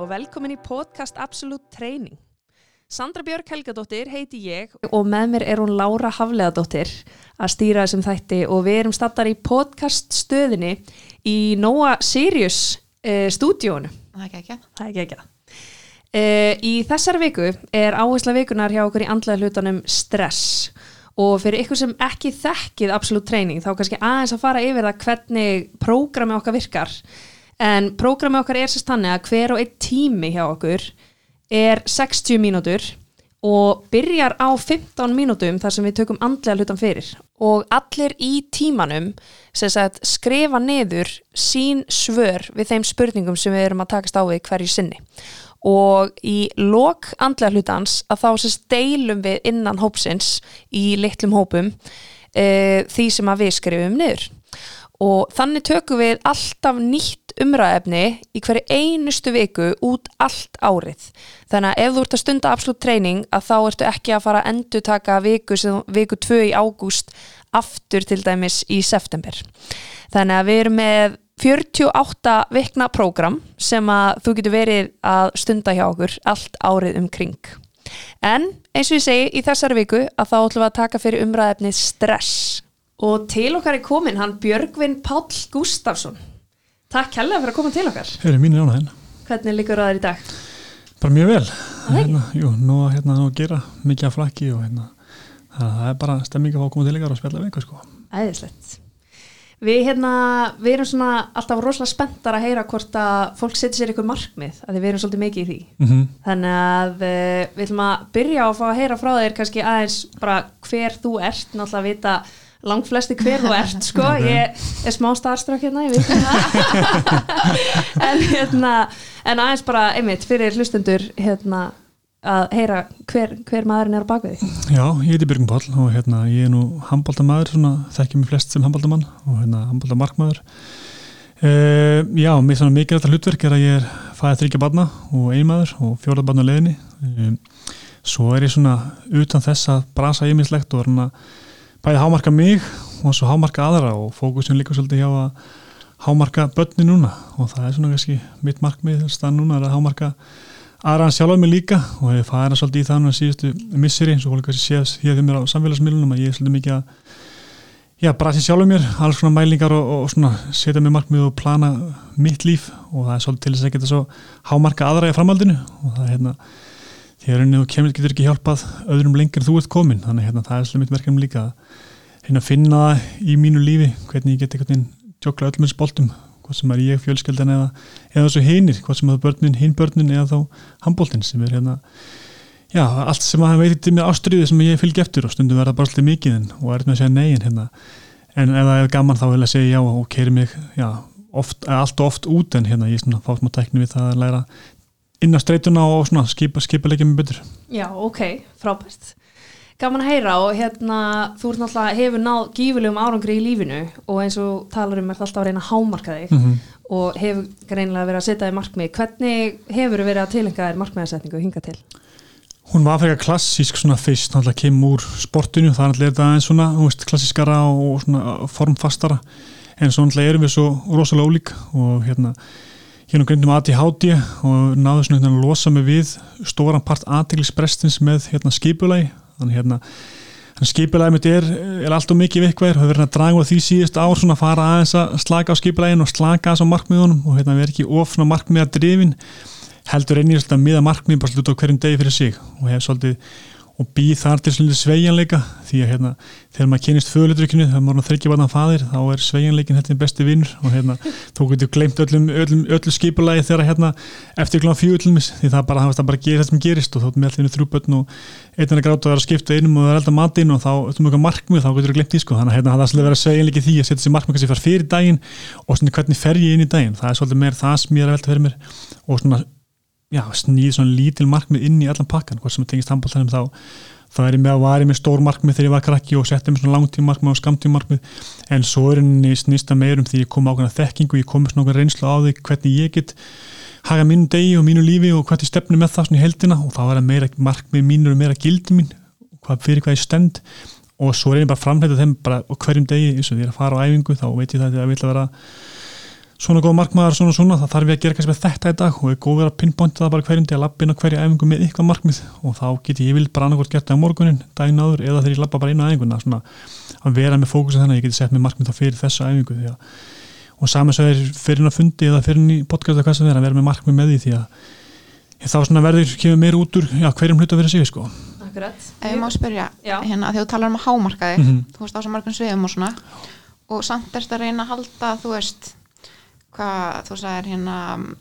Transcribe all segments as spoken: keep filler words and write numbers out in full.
og velkomin í podcast Absolute Training. Sandra Björk Helgadóttir heiti ég og með mér er hún Lára Hafliðadóttir að stýra þessum þætti og við erum staddar í podcast stöðinni í Nóa Sirius uh, stúdíónu. Það er ekki ekki. Það er ekki ekki. Uh, í þessari viku er áhersla vikunar hjá okkur í andlega hlutanum stress og fyrir ykkur sem ekki þekkið Absolute Training þá kannski aðeins að fara yfir það hvernig prógrami okkar virkar. En prógrami okkar er sérst þannig að hver og einn tími hjá okkur er sextíu mínútur og byrjar á fimmtán mínútum þar sem við tökum andlega hlutan fyrir. Og allir í tímanum sem sagt, skrifa niður sín svör við þeim spurningum sem við erum að takast á við hverju sinni. Og í lok andlega hlutans að þá sérst deilum við innan hópsins í litlum hópum e, því sem að við skrifum niður. Og þannig tökum við alltaf nýtt umræðefni í hverju einustu viku út allt árið. Þannig að ef þú ert að stunda Absolute Training að þá ertu ekki að fara að endurtaka viku, viku tvö í ágúst aftur til dæmis í september. Þannig að við erum með fjörutíu og átta vikna prógram sem að þú getur verið að stunda hjá okkur allt árið um kring. En eins og ég segi í þessari viku að þá ætlum við að taka fyrir umræðefnið stress. Og til okkar er komin hann Björgvin Páll Gústafsson. Takk kærlega fyrir að koma til okkar. Heyri, mín er ánægðin. Hvernig liggur það þér í dag? Bara mjög vel. Hérna, jú, nú, hérna, nú að gera mikið af flakki og hérna, það er bara stemming að fá að koma til ykkar og spjalla við, sko. Æðislegt. Við, hérna, við erum svona alltaf rosalega spenntar að heyra hvort að fólk setja sér ykkur markmið, að við erum svolítið mikið í því. Mm-hmm. Þannig að uh, við ætlum að byrja á að fá að heyra frá þér kannski aðeins bara hver þú ert, náttúrulega vita langt flesti hver þú ert, sko. Okay. Ég er smá starstruck hérna, ég veit það. en, hérna, en aðeins bara, einmitt, fyrir hlustendur hérna, að heyra hver, hver maðurinn er á bakvið því. Já, ég heiti Björgvin Páll og hérna, ég er nú handboltamaður, svona, þekkjum mig flest sem handboltamann og hérna, handboltamarkmaður. Uh, já, mér svona mikilvægt hlutverk er að ég er fæðið þriggja barna og einmaður og fjórða barna á leiðinni. Um, svo er ég svona utan þess að brasa ýmislegt og er bæði hámarka mig og svo hámarka aðra og fókusin líka svolítið hjá að hámarka börni núna og það er svona kannski mitt markmið stað núna er að hámarka aðra hann sjálfa mig líka og ég færa svolítið í það núna síðustu misseri eins og fólk kannski séð hér fyrir mér á samfélagsmiðlunum að ég er svolítið mikið að já, brasi sjálfa mér, alls svona mælingar og, og svona setja mér markmið og plana mitt líf og það er svolítið til þess að geta svo hámarka aðra í framhaldinu og það er hérna þegar þú kemur getur ekki hjálpað öðrum lengur en þú ert komin, þannig hérna það er svolítið mitt verkefni líka að hérna finna það í mínu lífi, hvernig ég get einhvern veginn tjókla öllum þessu boltum, hvað sem er ég fjölskyldan eða, eða þessu hinir, hvað sem er börnin, hinn börnin eða þá handboltinn sem er hérna, já, allt sem að veitir til mér ástríði sem ég fylgi eftir og stundum verða bara svolítið mikið en, og er með að segja nei en hérna, en ef það er gaman þá vil að segja já og keyri mig, já, oft, allt og oft út en hérna ég svona fá smá tækni við það að læra inn á streituna og svona skipa, skipa leikja mig betur. Já, ok, frábært. Gaman að heyra og hérna, þú ert náttúrulega hefur náð gífurlegum árangri í lífinu og eins og talar um er alltaf að reyna að hámarka þig mm-hmm. og hefur greinilega verið að setja þig markmið. Hvernig hefur verið að tileinka þér markmiðasetningu hinga til? Hún var fyrir klassísk svona fyrst, náttúrulega kemur úr sportinu, það er náttúrulega aðeins svona, þú veist, klassískara og svona formfastara en svo náttúrulega erum við svo rosalega ólík og hérna Ég er nú greindum A D H D og náðu svona að losa mig við stóran part athyglisbrestins með hérna, skipulagi. Þannig hérna, skipulagi mitt er, er alltaf mikið vikvæðir og hefur verið að draga úr því síðust ár svona að fara aðeins að slaka á skipulaginu og slaka aðeins á markmiðunum og hérna verið ekki of svona markmiða drifin. Heldur einnig svolítið að miða markmið bara svolítið á hverjum degi fyrir sig og hef svolítið og býð þar til svolítið sveigjanleika því að hérna, þegar maður kynist föðurhlutverkinu þegar maður er þriggja barna faðir þá er sveigjanleikin þetta besti vinnur og hérna, þú getur gleymt öllum, öllum, öllu skipulagi þegar hérna, eftir klukkan fjögur því það bara, það bara gerir þetta sem gerist og þá er með allir þrjú börn og einn er að gráta og það er að skipta einum og það er alltaf matinn og þá ertum við markmið þá getur við gleymt því sko. Þannig að hérna, það er svolítið að vera sveigjanleiki því að setja sér markmið sem fer fyrir daginn og svona, hvernig fer ég inn í daginn það er svolítið meir það sem ég er að velta fyrir mér og svona já, snýð svona lítil markmið inn í allan pakkan, hvort sem að tengist handboltanum þá þá er ég með að var ég með stór markmið þegar ég var krakki og setti með svona langtíma markmið og skamtíma markmið en svo er henni snýsta meirum því ég kom á ákveðna þekkingu, ég kom með svona reynslu á því hvernig ég get haga mínu degi og mínu lífi og hvernig stefnu með það svona í heldina og þá er það meira markmið mínur og meira gildi mín hvað fyrir hvað ég stend og svo er ég bara framhættið þeim bara hverjum degi eins og því ég er að fara á æfingu þá veit ég það að ég vil að vera svona góð markmaður, svona svona, það þarf ég að gera kannski með þetta í dag og er góð verið að pinpointa það bara hverjum til að labba inn á hverja æfingu með eitthvað markmið og þá geti ég vil bara annarkvort gert það á morgunin, daginn áður eða þegar ég labba bara inn á æfinguna, svona að vera með fókusin þannig að ég geti sett með markmið þá fyrir þessa æfingu því að, og saman svo er fyrir að fundi eða fyrir í podcast eða hvað sem er að vera með markmið með því því að þá svona verður kemur meir út úr já, hverjum hluta fyrir sig sko. Akkurat. Ef ég má spyrja, hérna, þegar þú talar um að hámarka þig, mm-hmm. þú veist á svo margum sviðum og svona og samt ertu að reyna að halda, þú veist hvað þú sagðir hérna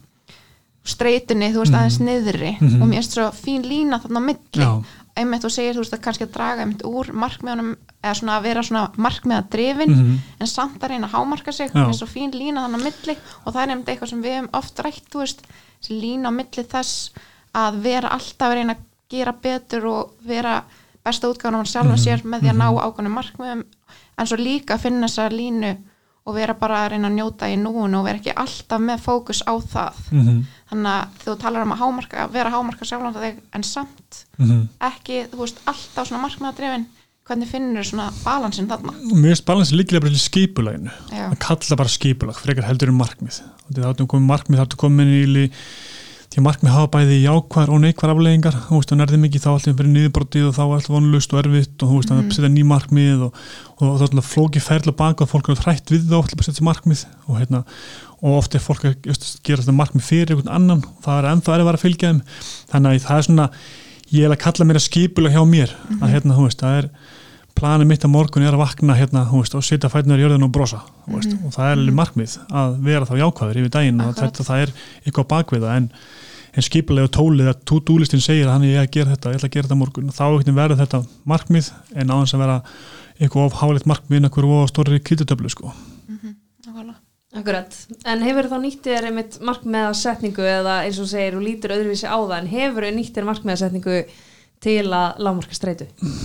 streitunni, þú veist, aðeins niðri mm-hmm. og mér erst svo fín lína þarna á milli einmitt þú segir, þú veist, að kannski að draga einmitt úr markmiðunum, eða svona að vera svona markmiðadrifin, mm-hmm. en samt að reyna að hámarka sig, mér erst svo fín lína þarna á milli og það er einmitt eitthvað sem við hefum oft rætt, þú veist, þessi lína á milli þess að vera alltaf að reyna að gera betur og vera besta útgáfan á sjálfum mm-hmm. sér með því að ná ákveðnum markmiðum, en svo líka að finna þessa línu og vera bara að reyna að njóta í núinu og vera ekki alltaf með fókus á það mm-hmm. þannig að þú talar um að hámarka vera hámarka sjálfan þig en samt mm-hmm. ekki, þú veist, alltaf svona markmiðadrifin, hvernig finnur svona balansinn þarna? Mér finnst balansinn líklega bara í skipulaginu, að kalla bara skipulag frekar heldur um markmið, þá ertu komið markmið þá ertu komin í því að markmið hafa bæði jákvæðar og neikvæðar afleiðingar, þú veist, það nærði mikið þá alltaf fyrir niðurbrotið og þá er alltaf vonlust og erfitt og þú veist, það mm. setja ný markmið og, og það er alltaf flókið ferli baka og fólk er hrætt við þá alltaf að setja markmið og hérna, og oft er fólk að gera alltaf markmið fyrir einhvern annan og það er ennþá erfið að fylgja þeim, þannig að það er svona, ég er að kalla mér að skipulag hjá mér, mm-hmm. að hérna, þú veist, það er planið mitt á morgun er að vakna hérna, þú veist, og setja fæturnar í jörðina og brosa, þú veist, mm-hmm. og það er alveg markmið að vera þá jákvæður yfir daginn og þetta, það er eitthvað bakvið það, en, en skipulega og tólið að to-do-listin segir að hann er að gera þetta, ég ætla að gera þetta morgun, þá ekkert verður þetta markmið en á þess að vera eitthvað of hálegt markmið en eitthvað of stórri kvítutöflu, sko. Mm-hmm. Akkurat, en hefur þá nýtt þér einmitt markmiðasetningu eða eins og segir og lítur öðruvísi á það, en hefur þér nýtt þér markmiðasetningu til að lágmarka streitu?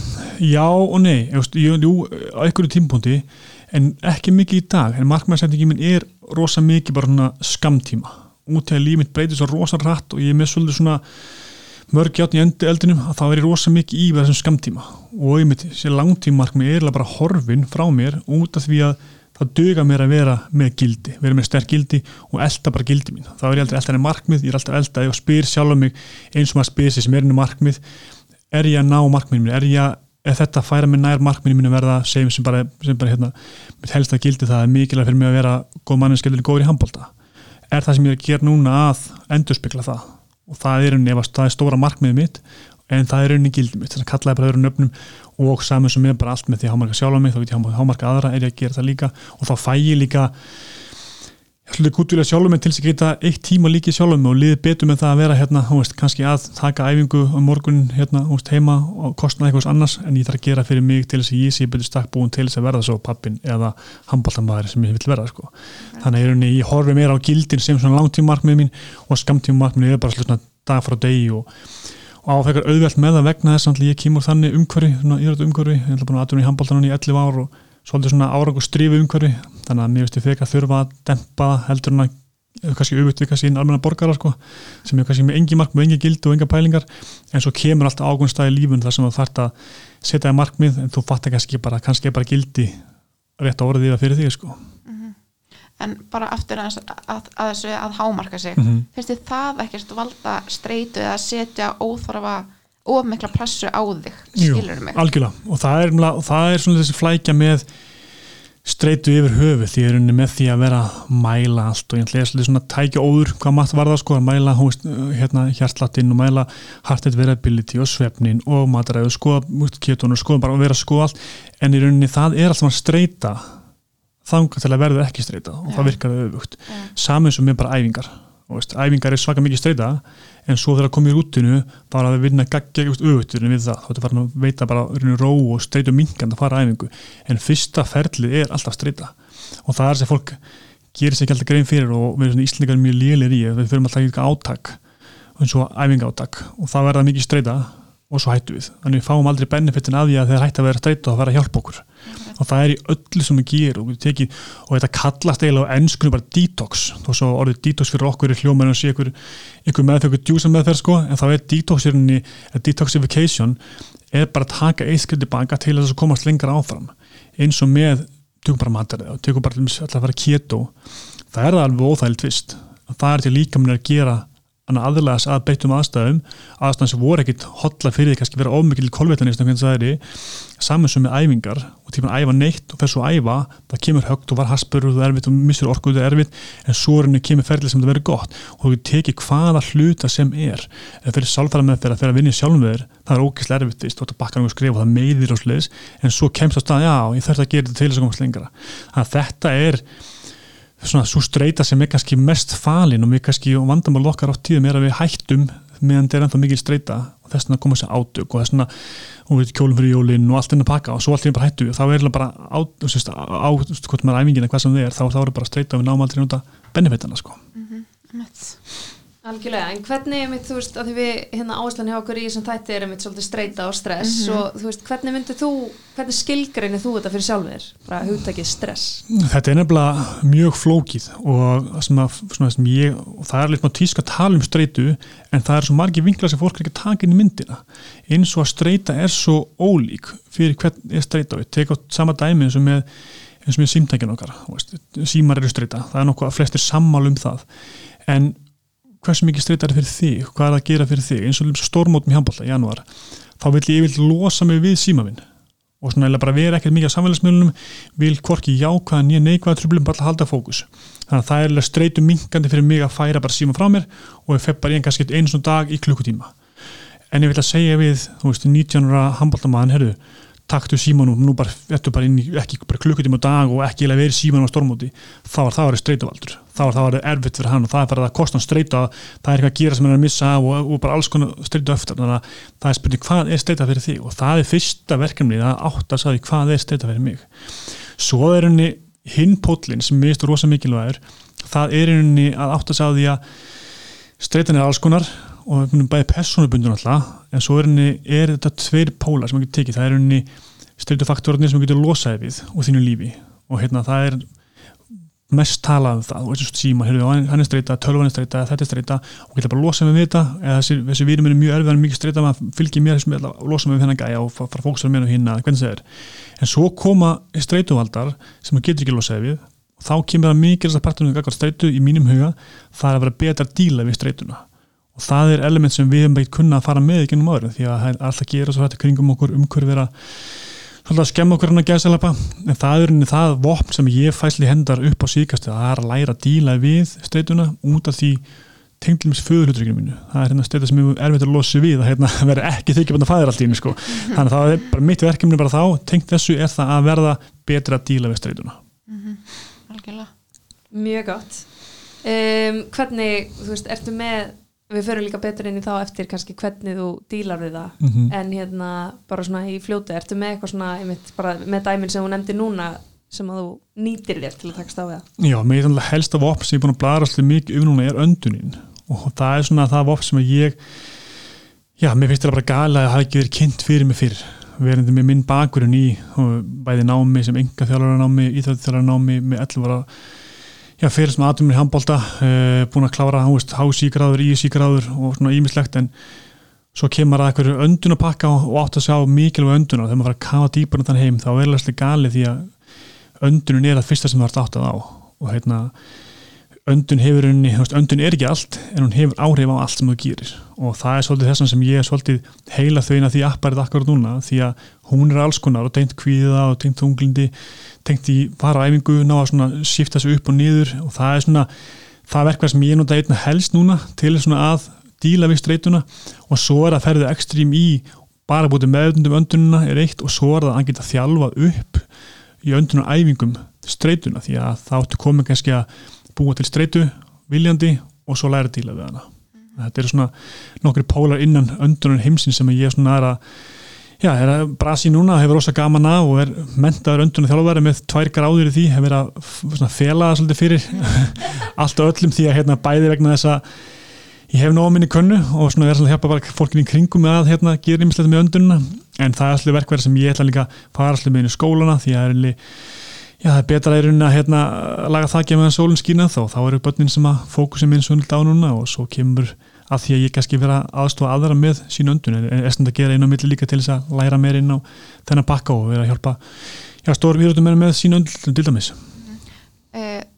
Já og nei, ég, jú, á einhverju tímapunkti en ekki mikið í dag, en markmiðasetningi minn er rosa mikið bara svona skamtíma út til að líf mitt breytir svo rosa rætt og ég er með svolítið svona mörg játn í endi eldinum að þá er ég rosa mikið í þessum skamtíma og ég mitt sér langtímamarkmið er bara horfin frá mér út af því að það duga mér að vera með gildi, vera með sterk gildi og elda bara gildi mín. Þá er ég aldrei elda henni markmið, ég er alltaf elda og spyr sjálf mig eins og maður spyr sig sem er henni markmið, er ég að ná markmiðinu mínu, er ég að, er þetta að færa mig nær markmiðinu mínu verða, segjum sem bara, sem bara hérna, mitt helsta gildi það er mikilvægt fyrir mig að vera góð manneskjöldur góður í handbolta. Er það sem ég er að gera núna að endurspegla það og það er henni, það er stóra markmiðið mitt en það er henni gildi mitt, þannig að kallaði bara öðrum nöfnum og saman sem er bara allt með því að hámarka sjálf á mig, þá veit ég hámarka aðra, er ég að gera það líka og þá fæ ég líka svolítið gútvilega sjálf á mig til þess að geta eitt tíma líkið sjálf á mig og liði betur með það að vera hérna, þú veist, kannski að taka æfingu á morgun hérna, þú veist, heima og kostnaði eitthvað annars, en ég þarf að gera fyrir mig til þess að ég sé betur stakkbúin til þess að verða svo pappin eða handboltamaður sem ég vil verða, sko. Þannig að ég, ég horfi meira á gildin sem svona langtímamarkmið mín og skamtímamarkmið er bara svona dag frá degi og og áfekar auðvelt með það vegna þess að ég kemur þannig umhverfi, svona írættu umhverfi, ég ætla búin að atvinna í handboltanum í ellefu ár og svolítið svona árangur strífi umhverfi, þannig að mér veist ég fekar þurfa að dempa það heldur en að kannski auðvitað við kannski inn almenna borgara sko, sem er kannski með engi markmið, engi gildi og enga pælingar, en svo kemur alltaf ákveðinn stað í lífun þar sem þú þarft að setja í markmið, en þú fattar kannski bara, kannski bara gildi rétt á orðið fyrir þig sko. En bara aftur að, að, að þessu að hámarka sig, mm-hmm. finnst þið það ekkert valda streitu eða setja óþarfa of mikla pressu á þig, skilur mig? Jú, algjörlega, og það er, og það er svona þessi flækja með streitu yfir höfu, því er unni með því að vera að mæla allt og ég ætla að svona tækja óður hvað maður var það sko, að mæla hóst, hérna, hjartslattinn og mæla heart rate variability og svefnin og mataræði og skoða ketonu og skoða bara og vera að skoða allt, en í rauninni það er alltaf að streita þangað til að verður ekki streita og ja. Það virkar auðvugt. Ja. Saman sem er bara æfingar. Og veist, æfingar er svaka mikið streita en svo þegar það komið í rútinu þá er að vinna geggjast auðvugt við það. Þá er það að veita bara ró og streitu minkand að fara æfingu. En fyrsta ferlið er alltaf streita. Og það er sem fólk gerir sér ekki alltaf grein fyrir og við erum svona Íslendingar mjög lélegir í við fyrir alltaf ekki átak eins og æfingaátak og það verða mikið streita og svo hættu við. Þannig við fáum aldrei benefitin af því að þeir hætti að vera streita og að vera að hjálpa okkur. Okay. Og það er í öllu sem við gerum og við tekið, og þetta kallast eiginlega á enskunni bara detox. Þó svo orðið detox fyrir okkur er hljómar en sé ykkur, ykkur meðferð, ykkur djúsa meðferð sko, en þá er detoxirinn detoxification er bara að taka eitt skrið tilbaka til þess að komast lengra áfram. Eins og með tökum bara matarið og tökum bara alltaf að fara keto, það er það alveg óþægilegt fyrst. Það er til líkaminn að gera aðlaðast að breyttum aðstæðum aðstæðum sem voru ekkit hotla fyrir því kannski vera ofmikil kolvetlanist en hvernig það er saman sem með æfingar og tíma að æfa neitt og fer svo að æfa, það kemur högt og var haspur og það er erfitt og missur orku og það er erfitt en svo er henni kemur ferli sem það verður gott og þú tekið hvaða hluta sem er en fyrir sálfæra með þeirra fyrir að vinna sjálfum þeir það er ógeðslega erfitt fyrst og þetta bakkar og skrifa og það meiðir og sliðis en svo kemst á stað, já, ég þarf að gera þetta til þess að komast lengra. Þannig að þetta er svona svo streita sem er kannski mest falin og við kannski og vandamál okkar á tíðum er að við hættum meðan þetta er ennþá mikil streita og þess vegna koma þessi átök og þess vegna og við kjólum fyrir jólin og allt inn að pakka og svo allt í bara hættu og þá er það bara á, sérst, á, á hvort maður æfingin eða hvað sem þið er þá, þá er bara streita og við náum aldrei nota benefitana sko. Mm-hmm. Algjörlega, en hvernig er mitt, þú veist, að því við hérna áherslan hjá okkur í þessum þætti er mitt svolítið streita og stress mm-hmm. og þú veist, hvernig myndir þú, hvernig skilgreinir þú þetta fyrir sjálfur, bara hugtakið stress? Þetta er nefnilega mjög flókið og sem að, svona sem ég, og það er litið má tíska að tala um streitu en það er svo margir vinklar sem fólk er ekki að taka inn í myndina, eins og að streita er svo ólík fyrir hvern er streita við, teka á sama dæmi eins og með, eins og með símtækjan okkar, veist, símar eru streita, það er nokkuð að flestir sammála um það, en hversu mikið streita er fyrir þig, hvað er það að gera fyrir þig eins og stórmótum í handbolta í janúar þá vil ég vil losa mig við símavinn og svona eða bara vera ekkert mikið á samfélagsmiðlunum vil hvorki jákvæða nýja neikvæða truflum bara að halda fókus þannig að það er streitu minkandi fyrir mig að færa bara síma frá mér og ég fer bara í en kannski einu svona dag í klukkutíma en ég vil að segja við þú veist nítján ára handboltamaðan herðu taktu símanum, nú bara, bara inn í ekki bara klukkutíma á dag og ekki eða verið símanum á stormóti, þá var það verið streituvaldur þá var það verið erfitt fyrir hann og það er bara að kosta hann streita, það er eitthvað að gera sem hann er að missa og, og bara alls konar streitu eftir þannig að það er spurning hvað er streita fyrir þig og það er fyrsta verkefni að átta að sagði hvað er streita fyrir mig svo er henni hinn póllinn sem mér finnst rosa mikilvægur það er henni að átta að sagði að streitan er alls konar og við munum bæði persónubundun alltaf en svo er, henni, er þetta tveir pólar sem maður getur tekið, það er henni streitufaktorarnir sem maður getur losaði við úr þínu lífi og hérna það er mest talað um það, og þessu síma heyrðu, hann er streita, tölvan er streita, þetta er streita og geta bara losa með þetta, eða þessi, þessi vírum er mjög erfið, hann er mikið streita, maður fylgir mér þessum að losa með hennar gæja og fara fókusar með hennar hinna, hvernig það er en svo koma streituvaldar sem maður getur ekki losaði við og þá kemur það mikið parturinn af streitu í mínum huga, það er að vera betra að díla við streituna og það er element sem við hefum beitt kunna að fara með í gennum áður því að það er alltaf gera svo hægt kringum okkur umhverf vera svolítið að skemma okkur hann að gæsalapa en það er unni það vopn sem ég fæsli hendar upp á síðkastu það er að læra að díla við streituna út af því tengdlumis föðurhlutrygginu mínu það er hérna streita sem er erfitt að losa við að hérna, vera ekki þykja bæta fæðir allt í henni sko. Þannig að það er bara mitt verkefni bara þá tengt þessu er það að verða betra að díla við streituna mm-hmm. Mjög gott um, Hvernig, þú veist, ertu með við förum líka betur inn í þá eftir kannski hvernig þú dílar við það mm-hmm. en hérna bara svona í fljóti ertu með eitthvað svona einmitt, bara með dæmin sem þú nefndi núna sem að þú nýtir þér til að takast á við það Já, mér er þannig helsta vopn sem ég er búin að blara alltaf mikið um núna er öndunin og það er svona það vopn sem ég já, mér finnst þetta bara gala að hafa ekki verið kynnt fyrir mig fyrr verandi með minn bakgrunn í bæði námi sem engaþjálfara námi, íþróttaþjálfara námi með ellefu ára Já, fyrir sem aðdumir í handbolta, uh, búin að klára hásígráður, ísígráður og svona ímislegt en svo kemur að einhverju öndunapakka og, og átt að sjá mikilvæg önduna og þegar maður fara að kafa dýpar um þann heim þá er það galið því að öndunin er að fyrsta sem það er átt að á og heitna, öndun hefur unni, öndun er ekki allt en hún hefur áhrif á allt sem þú gerir og það er svolítið þessan sem ég er svolítið heila þauðina því apparið akkurat núna því að hún er alls konar og tengt kvíða og tengt þunglindi tengt í fara á æfingu, ná að svona skipta sig upp og niður og það er svona það verkvað sem ég nota einna helst núna til svona að díla við streituna og svo er að ferðið ekstrím í bara bútið meðundum öndununa er eitt og svo er það að geta þjálfað upp í öndunar æfingum streituna því að það áttu komið kannski að búa til streitu, viljandi og svo læra að díla við hana. Mm. Þetta eru svona nokkri pólar innan öndunar heimsins sem ég svona er að Já, er að brasi núna, hefur rosa gaman að og er menntaður öndunar þjálfari með tvær gráður í því, hefur verið að fela það svolítið fyrir allt og öllum því að hérna, bæði vegna þess að ég hef nóg minni könnu og svona er að hjálpa bara fólkin í kringum með að hérna, gera ýmislegt með öndununa en það er allir verkverð sem ég ætla líka að fara allir með inn í skólana því að er, já, það er betra í rauninni að hérna, laga þakja meðan sólinn skína þá, þá eru börnin sem að fókusin minn svo á núna og svo kemur að því að ég kannski vera aðstofa aðra með sín öndun en er svona að gera inn á milli líka til þess að læra meir inn á þennan pakka og vera að hjálpa já, stórum íþróttum með sín öndun til dæmis. Mm-hmm. Uh,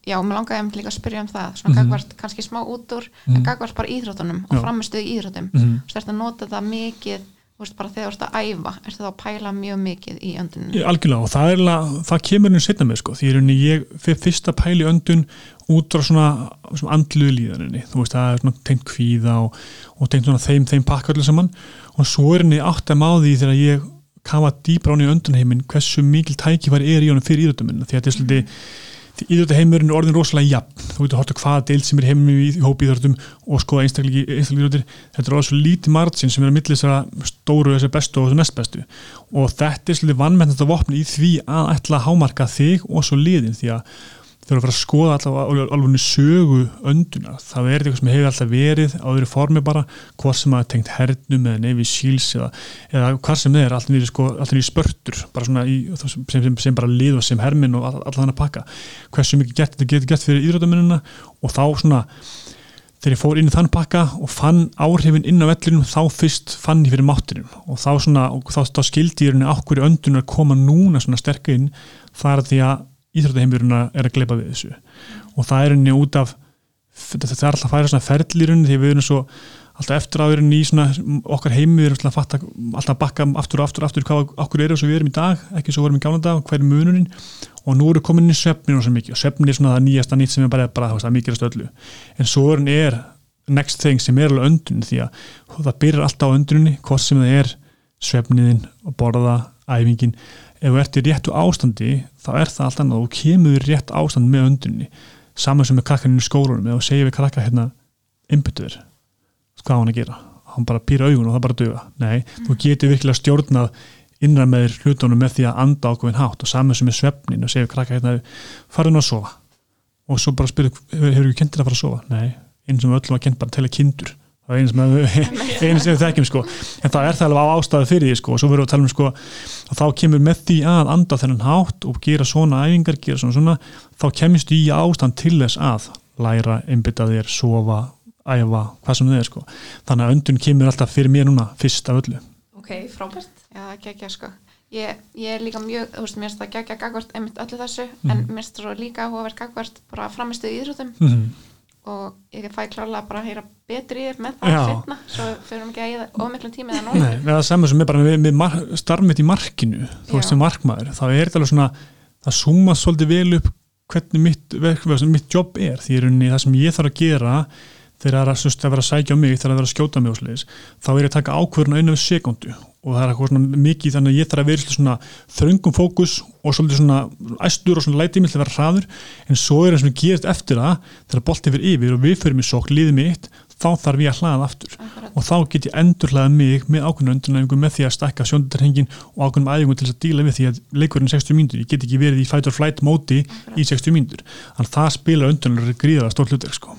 já, mér langaði um líka að spyrja um það svona mm-hmm. gagvart kannski smá út úr mm-hmm. en gagvart bara íþróttunum og framistuð í íþróttum mm-hmm. þú veist að nota það mikið þú veist bara þegar þú ert að æfa ertu þá að pæla mjög mikið í önduninu algjörlega og það, er, það kemur nú setna með sko því er ég fyrir fyrst að pæla í öndun út á svona, svona andlu líðaninni þú veist það er svona tengt kvíða og, og tengt svona þeim, þeim pakka allir saman og svo er henni átt að máði þegar ég kafa dýbra án í öndunheiminn hversu mikil tækifæri er í honum fyrir íþróttuminn því að þetta er svolítið því íþróttaheimurinn er orðin rosalega jafn þú veit að horta hvaða deild sem er heimum í, í hópi íþróttum og skoða einstaklega íþróttir þetta er orðin svo lítið margin sem er að milli þessara stóru þessar bestu og þessar næst bestu og þetta er svolítið vannmennandi vopni í því að ætla að hámarka þig og svo liðin því að þegar þú fyrir að skoða alltaf alveg sögu öndunar, það er eitthvað sem hefur alltaf verið á öðru formi bara hvað sem að tengt hernum eða Navy Seals eða, eða hvað sem það er alltaf nýri, sko, alltaf nýri spörtur bara svona í, sem, sem, sem bara lið og sem hermin og all, alltaf hann að pakka hversu mikið gett þetta getur gett fyrir íþróttamennina og þá svona þegar ég fór inn í þann pakka og fann áhrifin inn á vellinum þá fyrst fann ég fyrir máttinum og þá, svona, og þá, þá skildi ég hérna ákveðri öndunar koma núna svona sterk inn það er því að íþróttaheimurinn er að gleypa við þessu og það er henni út af það er alltaf að færa svona ferlirinn því við erum svo alltaf eftir áðurinn í svona okkar heimi við erum alltaf að fatta alltaf að bakka aftur og aftur og aftur hvað okkur eru svo við erum í dag ekki svo vorum í gamla dag og hver er munurinn og nú eru komin inn í svefnin og svo mikið og svefnin er svona það nýjasta nýtt sem er bara, bara það mikilvægast öllu en svo er next thing sem er alveg öndun því að það byrjar alltaf á önduninni hvort sem það er svefniðin og borða, æfingin ef þú ert í réttu ástandi þá er það allt annað og kemur í rétt ástand með öndunni saman sem með krakkaninn í skólunum ef þú segir við krakka hérna innbyttuður, hvað á hann að gera hann bara pýra augun og það bara duga nei, mm. þú getur virkilega stjórnað innra með hlutunum með því að anda ákveðin hátt og saman sem með svefnin og segir við krakka hérna farðu nú að sofa og svo bara spyrir, hefur þú kennt þér að fara að sofa? Nei, eins og öllum að kennt bara að tella kindur það er eins sem við, eins sem við þekkjum sko. en það er það alveg á ástæðu fyrir því sko. og svo verður við að tala um sko, og þá kemur með því að anda þennan hátt og gera svona æfingar, gera svona svona þá kemist í ástand til þess að læra, einbytta þér, sofa æfa, hvað sem það er sko. þannig að öndun kemur alltaf fyrir mér núna fyrst af öllu Ok, frábært Já, það geggja sko ég, ég er líka mjög, þú veist, mér finnst það geggja gagvart einmitt öllu þessu, mm. en mér finnst það líka áhugavert gagvart bara framistuð í íþróttum mm. og ég fæ klárlega bara að heyra betri í þér með það setna, svo fyrir ekki að ég ómiklum tími það núna. Nei, það saman sem er bara með, með starf mitt í markinu, þú veist sem markmaður, þá er þetta alveg svona, það súma svolítið vel upp hvernig mitt, mitt jobb er, því er unni það sem ég þarf að gera þegar það er að vera að sækja á mig, þegar það er að vera að skjóta mig og sliðis, þá er ég að taka ákvörðun á einu við sekundu og það er eitthvað svona mikið þannig að ég þarf að vera svona þröngum fókus og svolítið svona æstur og svona lætið mig til að vera hraður en svo er það sem gerist eftir það þegar boltið fyrir yfir og við fyrir mig sók liðið mitt, þá þarf ég að hlaða aftur Akkurat. Og þá get ég endurhlaðað mig með ákveðnum öndunæfingum með því að stækka sjóndetarhengin og ákveðnum æfingum til að díla við því að leikurinn er sextíu mínútur, ég get ekki verið í fight or flight móti Akkurat. Í sextíu mínútur, þannig það spilar öndunæfingum gríðarlega stórt hlutverk sko.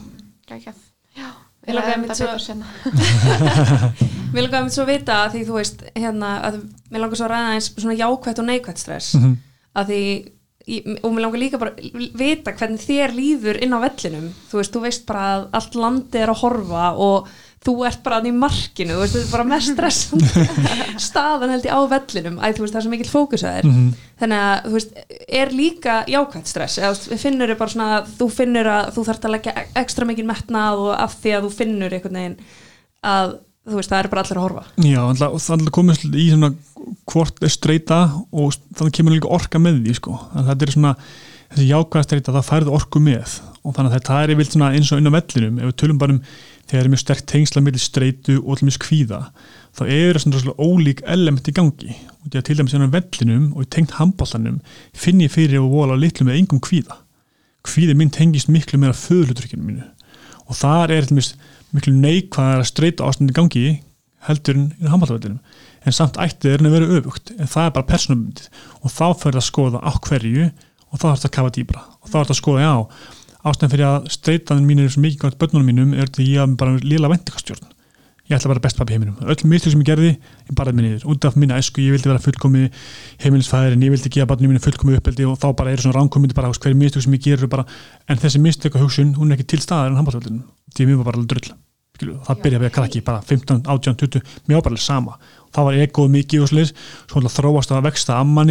Við langaðum þetta betur sérna. Við langaðum þetta svo vita að því þú veist, hérna, að mér langar svo að ræða eins svona jákvætt og neikvætt stress mm -hmm. að því, og mér langar líka bara vita hvernig þér líður inn á vellinum, þú veist, þú veist bara að allt landið er að horfa og þú ert bara í markinu, þú veist, þetta er bara mest stressandi staðan held ég á vellinum, æ, þú veist, það er svo mikill fókus að þér, mm -hmm. þannig að, þú veist, er líka jákvætt stress, eða finnur þau bara svona, þú finnur að þú þarft að leggja ekstra mikið metnað og af því að þú finnur einhvern veginn að, þú veist, það er bara allir að horfa. Já, og það er komið í svona hvort er streita og þannig kemur líka orka með því, sko, að þetta er svona, þessi jákvæða streita, það færðu orku með og þannig að þetta er yfir svona eins og inn á vellinum, ef við tölum bara um þegar er mjög sterkt tengsla milli streitu og allir mjög kvíða, þá er það svona ólík element í gangi og því að til dæmis á vellinum og í tengt handboltanum finn ég fyrir að vola litlu með engum kvíða. Kvíði minn tengist miklu meira föðurhlutverkinu mínu og þar er til miklu neikvæðar að streita ástandi í gangi heldur en í handboltavellinum en samt ættið er að vera öfugt en það er bara persónubundið og þá fyrir að skoða á hverju og þá þarf það að kafa dýbra og þá þarf það að skoða á ástæðan fyrir að streitaðin mín er svo mikið gott börnunum mínum er því ég hafa bara lila væntingastjórn ég ætla að vera best pappi í heiminum öll mistök sem ég gerði, ég barði mig niður út af minna æsku, ég vildi vera fullkomi heimilisfæðir en ég vildi gefa barninu mínu fullkomi uppeldi og þá bara er svona rangkomindi bara hverju mistök sem ég gerur bara en þessi mistöka hugsun, hún er ekki til staðar en handboltavellinum, því mér var bara alveg drull það byrjaði að krakki bara fimmtán, átján, tuttugu mér var bara alveg sama, þá var egoð mikið og sliðis, svo þróast að vexta ammanni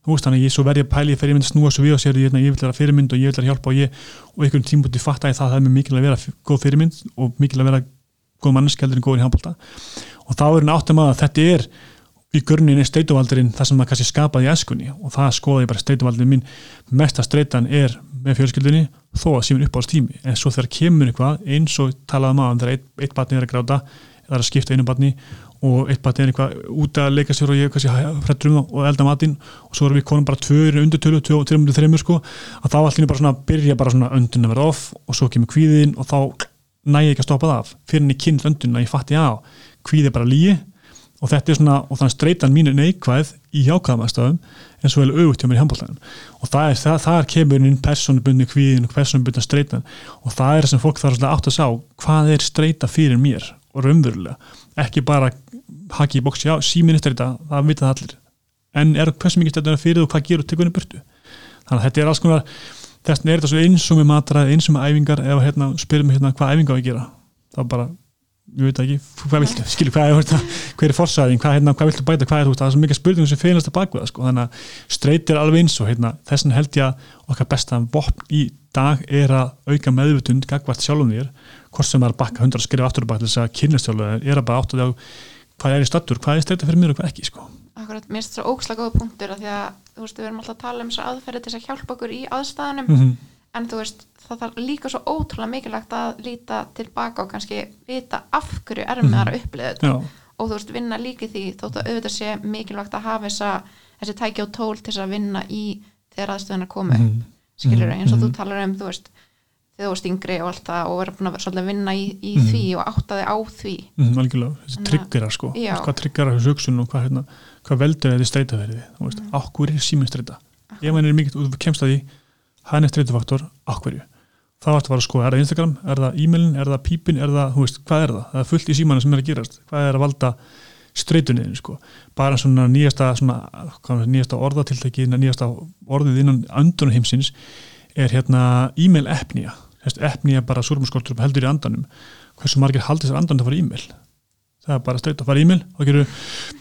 þú veist, þannig að ég svo verði að pæli þegar ég myndi að snúa svo við og sér ég, ég vil vera fyrirmynd og ég vil vera hjálpa og ég og einhvern tímpúti fatta ég það að það er mjög mikilvægt að vera góð fyrirmynd og mikilvægt að vera góð manneskja heldur en góður í handbolta og þá er hann áttum að þetta er í grunninn er streituvaldurinn það sem maður kannski skapaði í æskunni og það skoða ég bara streituvaldurinn mín mesta streitan er með fjölskyldunni þó að símur upp á tími en svo þegar kemur eitthvað eins og talaði maður þegar eitt, eitt barni er að gráta það er að skipta einu barni og eitt barni er eitthvað út að leika sér og ég kannski hræddur um það og elda matinn og svo erum við konum bara tvö undirtölu, tvö og þreymur þreymur sko að þá allir bara svona byrja bara svona öndun að vera off og svo kemur kvíðin og þá næ ég ekki að stoppa það af fyrir henni kynnt öndun að ég fatti á kvíði bara lígi og þetta er svona og þannig streitan mínu neikvæð í jákvæðum aðstæðum en svo vel auðvitað hjá mér í handboltanum og það er það, það er kemurinn persónubundni kvíðin og persónubundna streitan og það er sem fólk þarf að átta að sá hvað er streita fyrir mér og raunverulega ekki bara haki í bóksi á síminni streita, það vita það allir en er hversu mikið streita fyrir og hvað gerur tekunni burtu þannig að þetta er alls konar þess vegna er þetta svo eins og með matræði eins og með æfingar ef hérna spyrum hérna hvað æfinga á að gera þá bara ég veit ekki, hvað viltu, skilur hvað er hver er forsæðing, hvað, hérna, hvað viltu bæta hvað er þú veist, það er svo mikið spurningum sem feilast að baka sko. þannig að streit er alveg eins og hérna, þess vegna held ég að okkar besta vopn í dag er að auka meðvitund gagvart sjálfum þér, hvort sem er að bakka hundra skrifa aftur og bakka þess að kynast sjálfum er að bara átta þig á hvað er í stattur hvað er streita fyrir mér og hvað ekki sko. Akkurat, mér finnst það svo ógeðslega góða punktur að því að þú veist, við erum alltaf að tala um þessar aðferðir til að hjálpa okkur í aðstæðunum mm-hmm. en þú veist, það þarf líka svo ótrúlega mikilvægt að líta tilbaka og kannski vita af hverju erum við að upplifa þetta og þú veist, vinna líki því þótt að auðvitað sé mikilvægt að hafa þessa, þessi tæki og tól til þess að vinna í þegar aðstöðunar komu mm-hmm. skilur eins og mm-hmm. þú talar um, þú veist þegar þú varst yngri og allt það og verður búin að svolítið vinna í, í mm-hmm. því og átta þig á því mm, algjörlega, þessi triggerar sko já. Hvað triggerar þessu hugsun og hvað, hérna, hvað veldur þetta streitaverði, þú veist, mm. ákveður er síminn streita, ef hann er mikið og þú kemst að því, hann er streitufaktor ákverju, þá varst að fara að skoða er það Instagram, er það e-mailin, er það pípin er það, þú veist, hvað er það, það er fullt í símanum sem er að gerast, hvað er að valda streitunniðin sko, bara svona nýjasta svona, nýjasta orðatiltæki nýjasta orðið innan öndunarheimsins er hérna e-mail apnea apnea bara súrumskortur heldur í andanum hversu margir haldi þessar andanum það fara e-mail það er bara streit að fara e-mail og gerur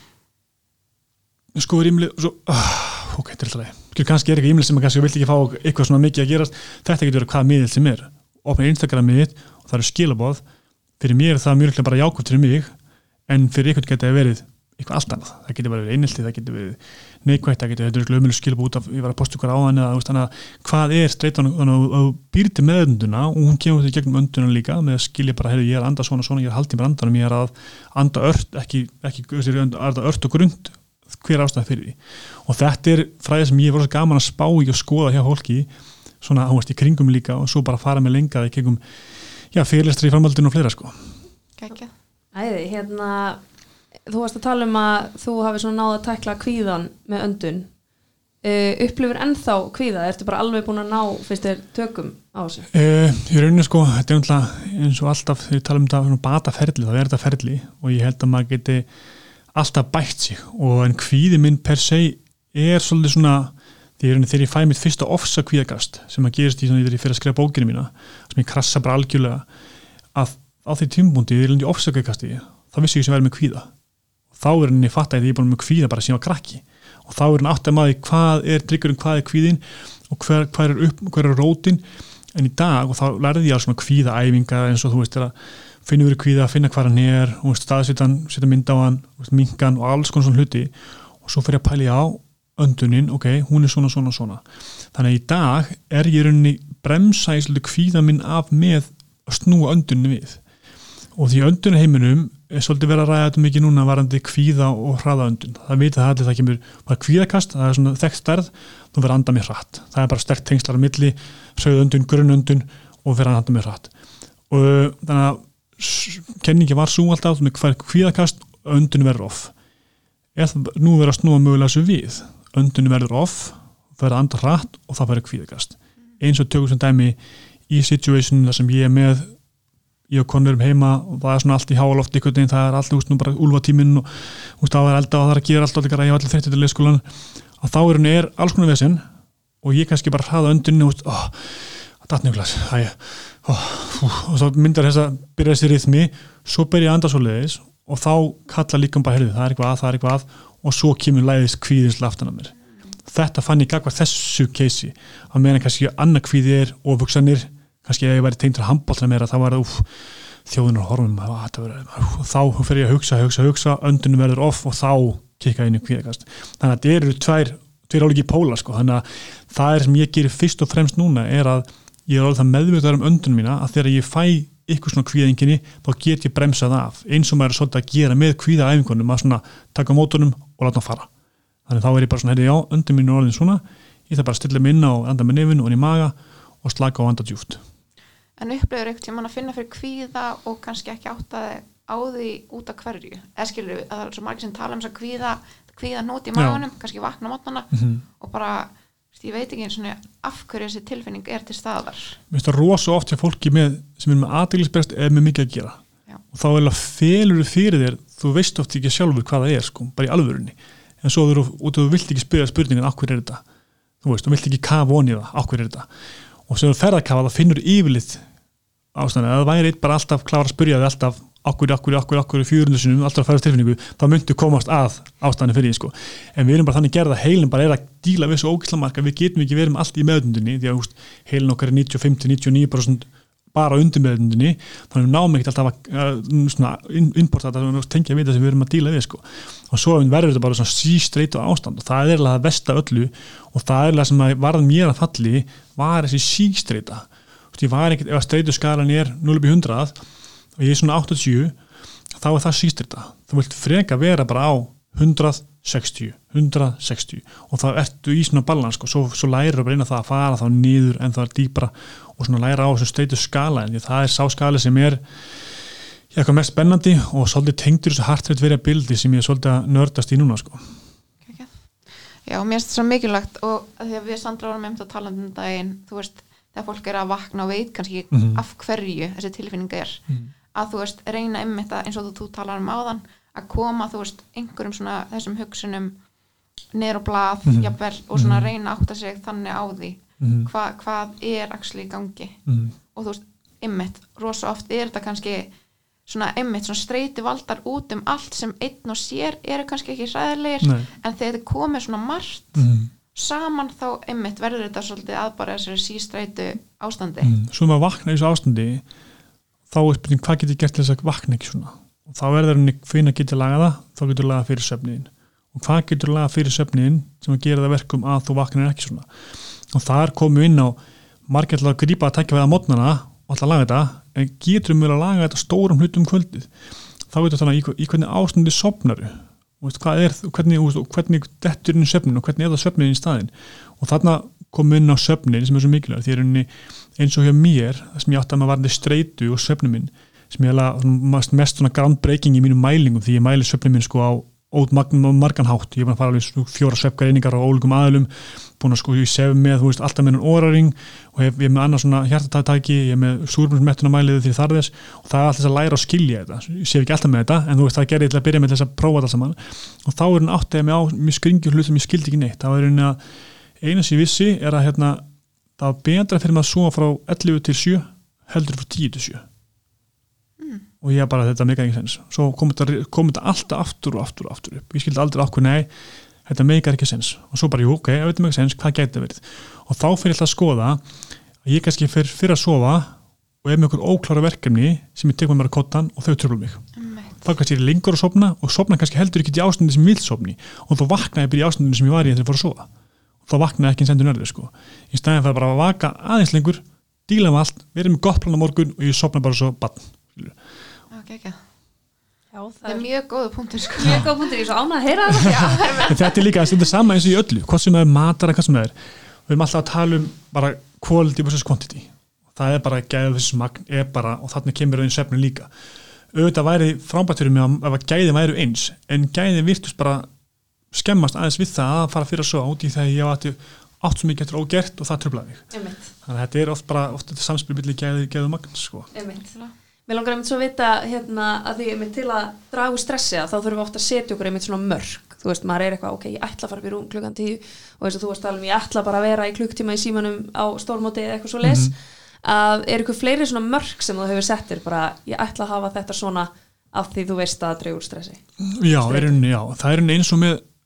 skoður e-mail og svo uh, ok, þetta er alltaf kannski er eitthvað e-mail sem maður kannski vill ekki fá eitthvað svona mikið að gerast þetta getur verið hvað miðill sem er opna Instagram-ið og það eru skilaboð fyrir mér er það mjög bara jákvæmt fyrir mig en fyrir ykkur getur það verið eitthvað allt annað, það getur verið einelti, það getur verið neikvægt, það getur verið ömurleg skilabóð út af, ég var að posta ykkur á hann eða þannig að hvað er streitan og býr til meðönduna og hún kemur til gegnum önduna líka með að skilja bara, heyrðu, ég er að anda svona svona, ég er að halda í mér andanum, ég er að anda ört, ekki, ekki anda ört og grund, hver ástæða fyrir því og þetta er fræði sem ég var svo gaman að spá í og skoða hjá fólki svona, hún veist, í kringum líka og svo bara fara með lengaði kringum, já, fyrirlestri í framhaldinu og fleira sko. Æði, hérna þú varst að tala um að þú hafi svona náð að tækla kvíðan með öndun uh, upplifur ennþá kvíða ertu bara alveg búin að ná fyrst þér tökum á þessu? Uh, ég raunin sko, þetta er umtlað eins og alltaf þegar ég tala um þetta bata ferli, það er þetta ferli og ég held að maður geti alltaf bætt sig og en kvíði minn per se er svolítið svona þegar ég fæ mitt fyrsta ofsa kvíðakast sem að gerist í svona þegar ég fyrir að skrifa bókinu mína sem ég krassa bara algjörlega að á því tímabúndi þegar ég lendi ofsa kvíðakasti þá vissi ég sem verið með kvíða þá er henni fatt að ég er búin með kvíða bara sem ég var krakki og þá er henni átt að maður hvað er tryggurinn, hvað er kvíðin og hver, hver er upp, hver er rótin en í dag og þá lærði ég á svona kvíðaæfingar eins og þú veist að finna verið kvíða, finna hvað hann er og staðsetja setja mynd á hann, minkan og alls konar svona hluti og svo fyrir að pæli á öndunin, ok, hún er svona, svona, svona þannig að í dag er ég henni bremsa í svolítið kvíða minn af með að snúa öndunin við og því öndunarheiminum er svolítið verið að ræða þetta mikið núna varandi kvíða og hraðaöndun. Það vita það allir, það kemur bara kvíðakast, það er svona þekkt stærð, þú verður að anda mér hratt. Það er bara sterkt tengslar á milli, sögðöndun, grunnöndun og verður að anda mér hratt. Og þannig að kenningi var svo alltaf með hver kvíðakast, öndun verður off. Eða nú verður að snúa mögulega svo við. Öndun verður off, verður að anda hratt og það verður kvíðakast. Eins og tökum sem dæmi í situation þar sem ég er með ég og konur um heima og það er svona allt í háaloft ykkur deginn, það er allt, þú veist, nú bara úlfatíminn og þú veist, það er elda og það er að gera allt og það er allir þreyttir til leikskólan að þá er henni er alls konar vesinn og ég kannski bara hraða öndunni og oh, það datt nefnilegs oh, og þá myndar þess að byrja þessi rithmi, svo byrja ég að anda svo leiðis og þá kalla líka bara, heyrðu, það er eitthvað að, það er eitthvað að og svo kemur læðis kvíðinslega aftan að mér þetta fann ég gagvað þessu keisi að meðan kannski annar kvíði er ofugsanir, kannski ef ég væri tengdur handbolta meira, þá var það úf, þjóðunar horfum og þá fer ég að hugsa, hugsa, hugsa öndunum verður off og þá kikka inn í kvíðakast. Þannig að þetta eru tvær, tvær álíki póla sko. Þannig að það er sem ég gerir fyrst og fremst núna er að ég er alveg það meðvitaður um öndunum mína að þegar ég fæ ykkur svona kvíðinginni þá get ég bremsað af eins og maður er svolítið að gera með kvíðaæfingunum að svona taka á mótunum og láta hann fara. Þannig þá er ég bara svona, heyrðu, já, öndun mín er orðin svona, ég þarf bara að stilla mig inn á anda með nefinu og inn í maga og slaka og anda djúpt. En upplifur einhvern tímann að finna fyrir kvíða og kannski ekki átta þig á því út af hverju? Eða skilur við, að það er svo margir sem tala um þess að kvíða, kvíða nót í maganum, kannski vakna á mótnana mm-hmm. og bara, ég veit ekki svona af hverju þessi tilfinning er til staðar. Mér finnst það rosa oft hjá fólki með, sem er með athyglisbrest eða með mikið að gera. Já. Og þá er það felur fyrir þér, þú veist oft ekki sjálfur hvað það er, sko, bara í alvörunni. En svo þú, og þú vilt ekki spyrja spurningin, af hverju er þetta? Þú veist, þú vilt ekki kafa onni það, af hverju er þetta? Og sem þú ferð að kafa, það finnur yfirleitt ástæðan, að það væri eitt bara alltaf klára að spyrja þig alltaf akkur, akkur, akkur, akkur fjögur sinnum, alltaf að færa tilfinningu, þá myndu komast að ástæðan fyrir því, sko. En við erum bara þannig gerð að heilin bara er að díla við svo ógeðslega margt að við getum ekki verið með allt í meðvitundinni, því að úst, heilin okkar er níutíu og fimm til níutíu og níu prósent bara undir meðvitundinni, þannig við náum ekkert alltaf að svona importa þetta og tengja við það sem við erum að díla við, sko. Og svo verður þetta bara svona sístreitu ástand og það er alveg að versta öllu og það er alveg sem að varð mér að falli var þessi sístreita. Ég var ekkert, ef að streituskalan er núll upp í hundrað og ég er svona áttatíu, þá er það sístreita. Þú vilt freka vera bara á hundrað sextíu, hundrað sextíu og þá ertu í svona balans, sko, svo, svo lærir að reyna það að fara þá niður en það er dýpra og svona læra á þessu streituskala en því það er sá skali sem er eitthvað mest spennandi og svolítið tengdur þessu heart rate variability sem ég er svolítið að nördast í núna, sko. Okay. Já, mér finnst það svo mikilvægt og því að við Sandra vorum einmitt að tala um daginn, þú veist þegar fólk er að vakna og veit kannski mm-hmm. af hverju þessi tilfinning er mm-hmm. að þú veist reyna einmitt að eins og þú, þú talar um áðan að koma þú veist einhverjum svona þessum hugsunum niður á blað mm-hmm. jafnvel og svona mm-hmm. reyna að átta sig þannig á því mm-hmm. hva, hvað er actually í gangi mm-hmm. og þú veist einmitt rosa oft er þetta kannski svona einmitt svona streyti valdar út um allt sem einn og sér eru kannski ekki hræðilegir en þegar þetta komið svona margt mm-hmm. saman þá einmitt verður þetta svolítið aðbara þessari sístreitu ástandi. Mm. Svo maður vakna í þessu ástandi þá er spurning hvað getur gert til þess að vakna ekki svona og þá verður henni hvenær getur lagað það, þá getur lagað fyrir svefniðin og hvað getur lagað fyrir svefniðin sem að gera það verkum að þú vaknar ekki svona og þar komum við inn á margir að grípa að tækja við að mótnana og alltaf laga þetta en getur við að laga þetta stórum hlutum kvöldið þá getur þannig í, í hvernig ástandi sofnaru og hvað er, hvernig, hvernig dettur inn í svefnin og hvernig er það svefnin í staðinn og þarna komum við inn á svefnin sem er svo mikilvægt því er unni eins og hjá mér það sem ég átti að maður varði streitu og svefnin minn sem ég alveg mest svona groundbreaking í mínum mælingum því ég mæli svefnin minn sko á margan hátt, ég er búin að fara alveg fjóra svefngreiningar á ólíkum aðilum búin að sko ég sef með, þú veist, alltaf með enn óraring og hef, ég er með annað svona hjartatæki ég er með súrefnismettunarmælið því þar þess og það er alltaf að læra að skilja þetta ég sef ekki alltaf með þetta, en þú veist, það gerði til að byrja með þess að prófa þetta saman og þá er hann áttið með á mjög skringjur hlut sem ég skildi ekki neitt þá er hann að eina sem ég vissi er að hérna, það var betra fyrir maður að sofa frá ellefu til sjö heldur frá tíu til sjö mm. og ég bara þetta meika ekki sens svo kom þetta, kom þetta alltaf aftur og aftur og aftur upp ég skildi aldrei okkur, nei, þetta meikar ekki sens og svo bara, jú, ok, ef þetta meikar sens, hvað gæti það verið og þá fyrir ég alltaf að skoða að ég kannski fyrir, fyrir að sofa og ef með okkur óklára verkefni sem ég tek með mér að kottan og þau tröfla mig mm. þá kannski ég er lengur að sofna og sofna kannski heldur ekki í ástandi sem ég vil sofni og þá vakna ég byrja í ástandinu sem ég var í þegar ég fór að sofa og þá vakna ég ekki eins endur nörður sko. í staðin fyrir bara að vaka aðeins lengur díla með allt, verið með gott plan á morgun og ég sofna bara svo barn okay, okay. Já, það, það er mjög góða punktur sko. mjög góða punktur, ég er svo ánað að heyra það þetta er líka, þetta er sama eins og í öllu hvað sem er matar eða hvað sem er við erum alltaf að tala um bara quality versus quantity það er bara gæðið þessu magn er bara, og þarna kemur einn svefni líka auðvitað væri frábært fyrir mig ef að gæðin væri eins en gæðin virtust bara skemmast aðeins við það að fara fyrir að svo út í þegar ég átti átt svo mikið eftir ógert og það truflaði mig þannig að þetta er oft bara oft þetta samspil milli gæði gæði og magn sko. Mér langar einmitt svo að vita hérna, að því einmitt til að draga úr stressi þá þurfum við ofta að setja okkur einmitt svona mörk þú veist, maður er eitthvað, ok, ég ætla að fara fyrir rúm klukkan tíu og eins og þú veist alveg, ég ætla bara að vera í klukktíma í símanum á stórmóti eða eitthvað svo leis mm-hmm. að er eitthvað fleiri svona mörk sem þú hefur settir bara, ég ætla að hafa þetta svona af því þú veist að draga úr stressi Já, er unni, já, það er unni eins og með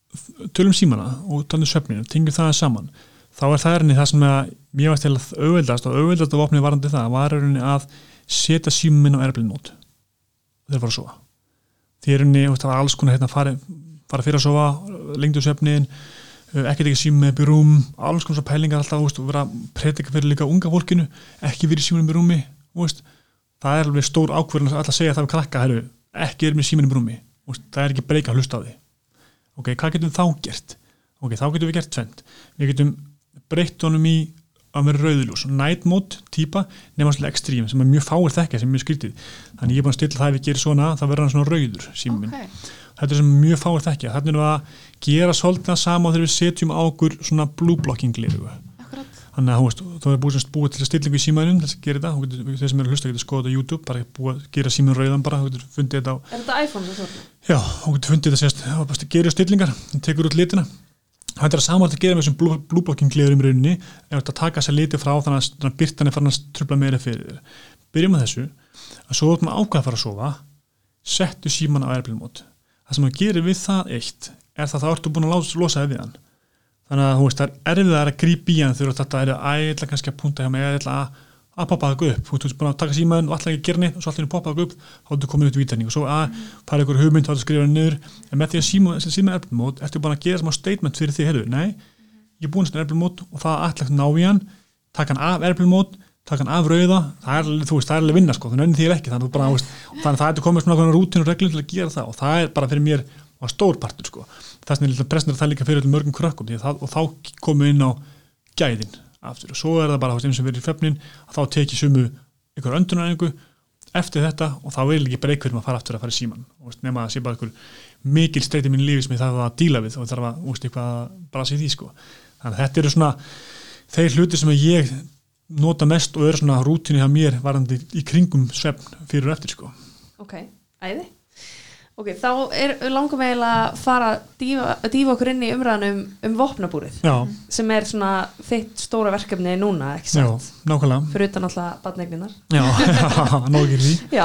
tölum símana og tölum svefninu, tengjum það saman, þá er það er það sem að mér varst til að auðveldast og auðveldast að vopnið varandi það var að setja síminn á airplane mode þegar fara að sofa. Því er unni, það var alls konar hérna fara, fara fyrir að sofa, lengdu svefnin, ekki ekki síminn með upp í rúm, alls konar pælingar alltaf, veist, og vera að predika fyrir líka unga fólkinu, ekki verið síminn með rúmi, veist. Það er alveg stór ákvörðun að alltaf segja það við krakka, heru, ekki er með síminn með rúmi, veist, það er ekki breyka að hlusta á því. Ok, hvað getum við þá gert? Ok, þá getum við gert tvent. Við getum breytt honum í að vera rauðljós, night mode típa nema svolítið extreme sem er mjög fáir þekkja sem er mjög skrítið, þannig ég er búin að stilla það ef ég gerir svona, þá verður hann svona rauður síminn. Okay. Þetta er sem mjög fáir þekkja, þannig er að gera svolítið sama þegar við setjum á okkur svona blue blocking gleru. Þannig að þú veist, þú er búið, búið til að stillingu í símanum til að gera þetta, þeir sem eru að hlusta getur skoðað á YouTube, bara búið að gera síminn rauðan bara, þú getur fundið þetta á. Er þetta iPhone sem þú þarf? Já, þú getur fundið þetta sérst, bara gerir stillingar, tekur út litina. Það er samanlegt að gera með þessum blue, blue blocking glerum í rauninni, ef þetta taka sér liti frá þannig að birtan er farin að trufla meira fyrir þér. Byrjum með þessu, að svo þú ákveða að fara að sofa, settu síman á airplane mode. Það sem að gerir við það eitt, er það það ertu búin að losa við hann. Þannig að þú veist, það er erfið að grípa í hann þegar þetta er að ætla kannski að punta hjá mig, ætla að, að poppa það upp. Þú veist, búin að taka símaðin og alltaf ekki gera neitt og svo alltaf poppa það upp, þá ertu komin út í vítarning og svo að fara ykkur hugmynd, þá ertu að skrifa hann niður. En með því að síma, síma airplane mode, ertu búin að gera smá statement fyrir því, heyrðu, nei, ég er búin að airplane mode og það ætla að ná í hann, taka hann af airplane mode, taka hann af rauða, það er, þú veist, það er alveg vinna sko, þannig að ekki, þannig að bara, veist, þannig að það ertu komið svona rútínu og reglur til að gera það og það er bara fyrir mér var stór partur sko. Þess vegna er presnir það líka fyrir mörgum krökkum það, og þá komum við inn á gæðin aftur og svo er það bara eins og verið í svefnin að þá teki sumu ykkur öndunaræfingu eftir þetta og þá vil ekki bara einhverjum að fara aftur að fara í síman og nema að sé bara einhver mikil streyti mín lífi sem ég þarf að díla við og þarf að úst eitthvað að brasa í því sko. Þannig að þetta eru svona þeir hluti sem ég nota mest og eru svona rútínu hjá mér varandi í kringum svefn fyrir og eftir sko. Ok, æði. Ok, þá er langum eiginlega að fara að dýfa, dýfa okkur inn í umræðan um, um vopnabúrið. Já. Sem er svona þitt stóra verkefni núna, ekki sant? Já, nákvæmlega. Fyrir utan alltaf barneigninar. Já, nákvæmlega því. Já,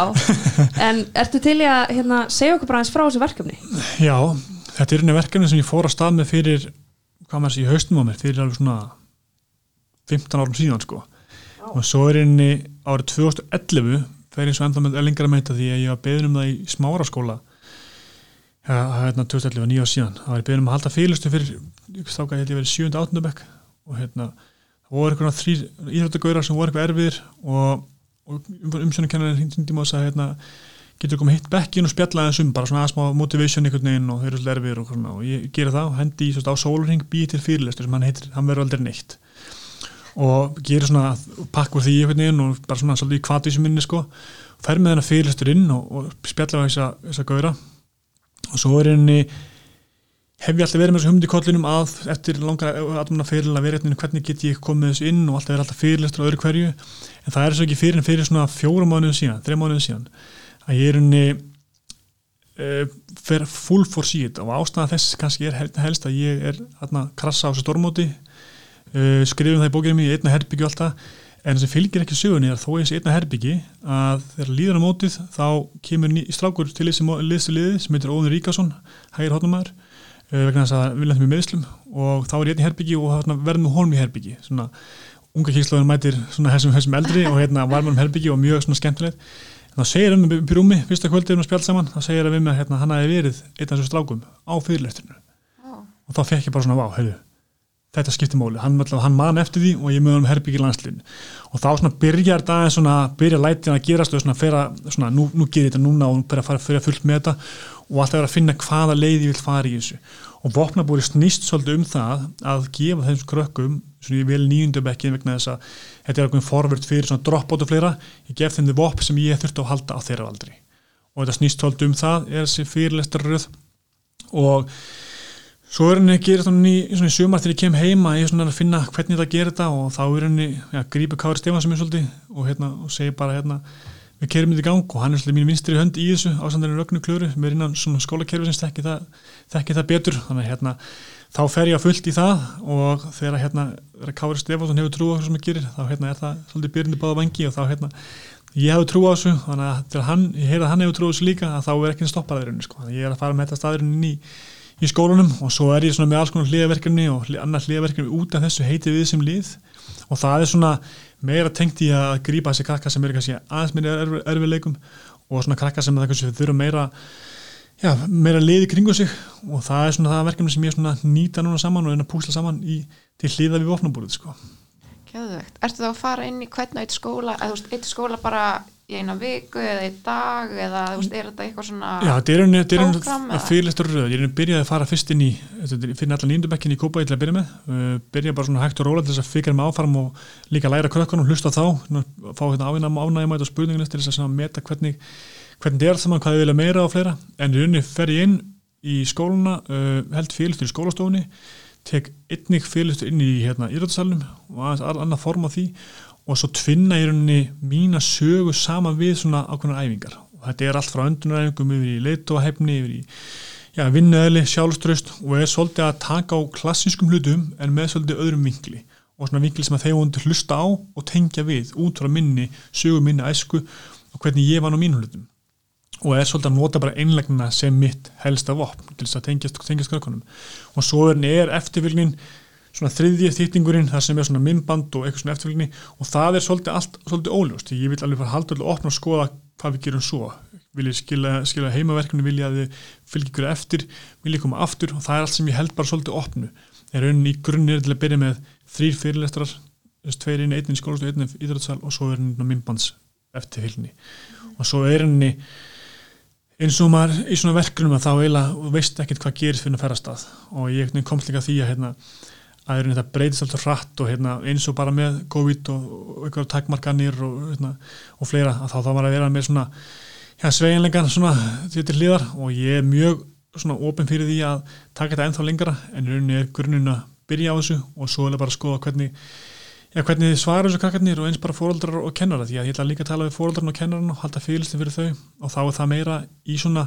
en ertu til í að hérna, segja okkur bara eins frá þessu verkefni? Já, þetta er einu verkefni sem ég fór að stað með fyrir, hvað maður sé, í haustum á mér, fyrir alveg svona fimmtán árum síðan, sko. Já. Og svo er einu árið tvö þúsund og ellefu, fer eins og enda með lengra meita því að ég var beðin um það í Smáraskóla. Já, það er hérna tvö þúsund og ellefu, níu ár síðan. Það var ég beðin um að halda fyrirlestur fyrir, þá gæti ég verið sjöunda áttunda bekk og hérna, það voru eitthvað þrír íþróttagaurar sem voru eitthvað erfiðir og, og umsjónarkennarinn hringdi í mig og sagði hérna, getur komið hitt bekkin og spjalla aðeins um, bara svona aðsmá motivation einhvern veginn og þeir eru alltaf erfiðir og svona og ég gera það og hendi í svona á sólarhring býi til fyrirlestur sem hann heitir, hann verður aldrei neitt og gerir svona pakk úr því einhvern veginn og bara svona svolítið í kvatvísum minni sko, fer með þennan fyrirlestur inn og, og spjalla á þessa, þessa gaura og svo er henni hef ég alltaf verið með þessu hugmynd í kollinum að eftir langar atmanna fyrir að vera hérna hvernig get ég komið þessu inn og alltaf verið alltaf fyrirlestur á öðru hverju en það er svo ekki fyrir en fyrir svona fjóra mánuðum síðan, þrjá mánuðum síðan að ég er henni uh, fer full for síð og ástæða þess kannski er helst að ég er hérna krassa á þessu stormóti uh, skrifum það í bókinu mér í einna herbyggju alltaf en sem fylgir ekki sögunni er þó eins einna herbyggi að þegar líður á mótið þá kemur ný, strákur til liðstu liði sem heitir Óðin Ríkarsson, hægir hóttumæður uh, vegna þess að við lendum í meðslum og þá er ég einni herbyggi og verðum við hólm í herbyggi svona unga kynslóðin mætir svona þessum, þessum eldri og hérna var maður um herbyggi og mjög svona skemmtilegt en þá segir hann upp í rúmi fyrsta kvöldið um að spjalla saman þá segir hann við mig að hérna, hann hafi verið einn af þessum strákum á fyrirlesturinu oh. og þá fekk ég bara svona vá, heyrðu þetta skiptir máli, hann, hann man eftir því og ég mögum herbyggi landslinn og þá svona byrjar það en svona byrja lætin að gerast og svona fyrir að svona nú, nú gerir þetta núna og bara fara fyrir að fullt með þetta og alltaf vera að finna hvaða leið ég vil fara í þessu og vopnabúri snýst svolítið um það að gefa þeim krökkum svona ég vel níundu bekkin vegna þess að þetta er eitthvað forvörd fyrir svona dropout og fleira ég gef þeim þið vopn sem ég þurfti að halda á þeirra aldri og þetta snýst svolítið um það er þessi fyrirlestarröð og svo er henni að gera svona í, svona í sumar þegar ég kem heima ég er svona að finna hvernig það gerir þetta og þá er henni að grípa Kári Stefánsson svolítið og, hérna, og segir bara hérna við kerum þetta í gang og hann er svolítið mín vinstri hönd í þessu ásandarinn Rögnu Klöru sem er innan svona skólakerfi sem þekki það, þekki það betur þannig að hérna þá fer ég að fullt í það og þegar hérna Kári Stefánsson hefur trú á þessu sem ég gerir þá hérna er það svolítið byrjandi báða vangi og þá hérna ég hefur trú á þessu þannig að þegar hann, ég heyr að hann hefur trú á þessu líka að þá er ekki stoppað þeirra sko. Þannig að ég er að fara með þetta staðurinn inn í í skólanum og svo er ég svona með alls konar hliðaverkefni og annar hliðaverkefni út af þessu heiti við sem lið og það er svona meira tengt í að grípa þessi krakka sem eru kannski aðeins meira erf, erfileikum og svona krakka sem það kannski þurfa meira já, meira lið í kringu sig og það er svona það verkefni sem ég svona nýta núna saman og er að púsla saman í, til hliða við vopnabúrið sko. Geðvegt. Ertu þá að fara inn í hvern og eitt skóla eða þú veist, eitt skóla bara í eina viku eða einn dag eða þú veist, er þetta eitthvað svona já, þetta er einu fyrirlestur röð ég er byrjaði að fara fyrst inn í fyrir allar níundu bekkin í Kópavogi til að byrja með uh, byrja bara svona hægt og rólega til þess að fikra mig áfram og líka læra krökkunum og hlusta á þá fá hérna ánægjum ánægjum og spurningin til þess að meta hvernig hvernig það er það hvað þau vilja meira og fleira en í rauninni fer ég inn í skóluna uh, held fyrirlestur í skólastofunni tek einnig fyrirlestur inn í hérna íþróttasalnum og aðeins annað form á því og svo tvinna í rauninni mína sögu saman við svona ákveðnar æfingar og þetta er allt frá öndunaræfingum yfir í leiðtogahæfni yfir í já, vinnueðli, sjálfstraust og er svolítið að taka á klassískum hlutum en með svolítið öðrum vinkli og svona vinkli sem að þeir vonandi hlusta á og tengja við út frá minni sögu minni æsku og hvernig ég var á mínum hlutum og er svolítið að nota bara einlegnina sem mitt helsta vopn til þess að tengjast, tengjast krökkunum og svo er eftirfylgnin svona þriðji þýttingurinn þar sem er svona myndband og eitthvað svona eftirfylgni og það er svolítið allt svolítið óljóst ég vil alveg fara að halda alveg opna og skoða hvað við gerum svo vil ég skila, skila heimaverkinu vil ég að þið fylgja ykkur eftir vil ég koma aftur og það er allt sem ég held bara svolítið opnu er rauninni í grunni til að byrja með þrír fyrirlestrar tveir inn, einn í skólastöð, einn í íþróttasal og svo er henni myndbands eftirfylgni og svo er henni eins og maður í svona verkefnum að þá eiginlega veist ekkert hvað gerist fyrir að ferra stað og ég komst líka því að hérna að þetta breytist alltaf hratt og hérna, eins og bara með COVID og, og eitthvað takmarkanir og, hérna, og fleira að þá þá var að vera með svona ja, sveigjanlegan svona til hliðar og ég er mjög svona opinn fyrir því að taka þetta ennþá lengra en í rauninni er grunninn að byrja á þessu og svo er bara að skoða hvernig ja, hvernig þið svara þessu krakkarnir og eins bara foreldrar og kennara því að ég ætla líka að tala við foreldrarna og kennaran og halda fyrirlistin fyrir þau og þá er það meira í svona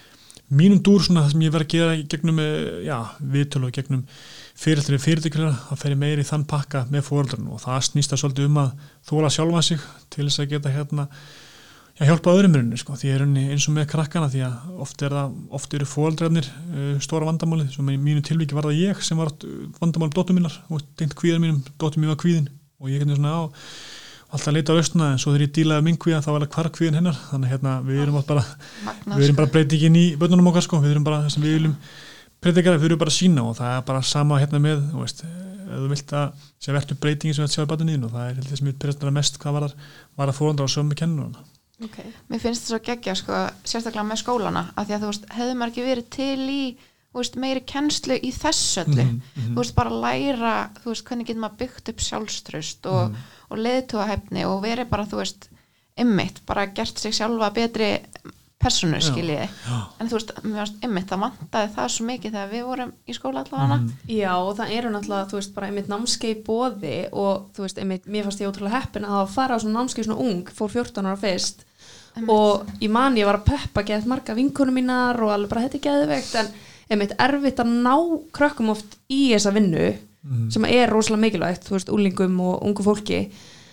mínum dúr svona það sem ég verð að gera gegnum já, viðtölu og gegnum fyrirlistin fyrirtækjulega að fer meira í þann pakka með foreldrarna og það snýst það svolítið um að þóla sjálfa sig til þess að geta hérna já, hjálpa öðrum rauninni sko því er eins og með krakkana því að oft er það oft eru foreldrarnir uh, stóra vandamáli sem í mínu tilviki var það ég sem var vandamál dóttur minnar og tengt kvíðar mínum dóttur mín var kvíðin og ég hérna svona á alltaf leita á lausna en svo þegar ég dílaði minn kvíða þá var það hvar kvíðin hennar þannig hérna við erum bara Magna, við erum bara breytingin í börnunum okkar sko við erum bara það sem við viljum breytingar við erum bara að sína og það er bara sama hérna með þú veist ef þú vilt að sé verður breytingin sem við sjá í barninu og það er þetta sem við presentara mest hvað var að var að foreldra og sömu kennurana. Okay. Mér finnst það svo geggja sko sérstaklega með skólana af því að þú veist hefði maður ekki verið til í þú veist meiri kennslu í þessu öllu mm -hmm. þú veist bara læra þú veist hvernig getur maður byggt upp sjálfstraust og, mm. og leiðtogahæfni og verið bara þú veist einmitt bara gert sig sjálfa betri persónu skiljiði en þú veist mér finnst einmitt það vantaði það svo mikið þegar við vorum í skóla allavega mm. Já og það eru náttúrulega þú veist bara einmitt námskeið boði og þú veist einmitt mér fannst ég ótrúlega heppin að fara á svona námskeið svona ung fór fjórtán ára fyrst einmitt. Og ég man ég var að peppa gett marga vinkonum mínar og alveg bara þetta er geðveikt en einmitt erfitt að ná krökkum oft í þessa vinnu mm. sem er rosalega mikilvægt þú veist úlingum og ungu fólki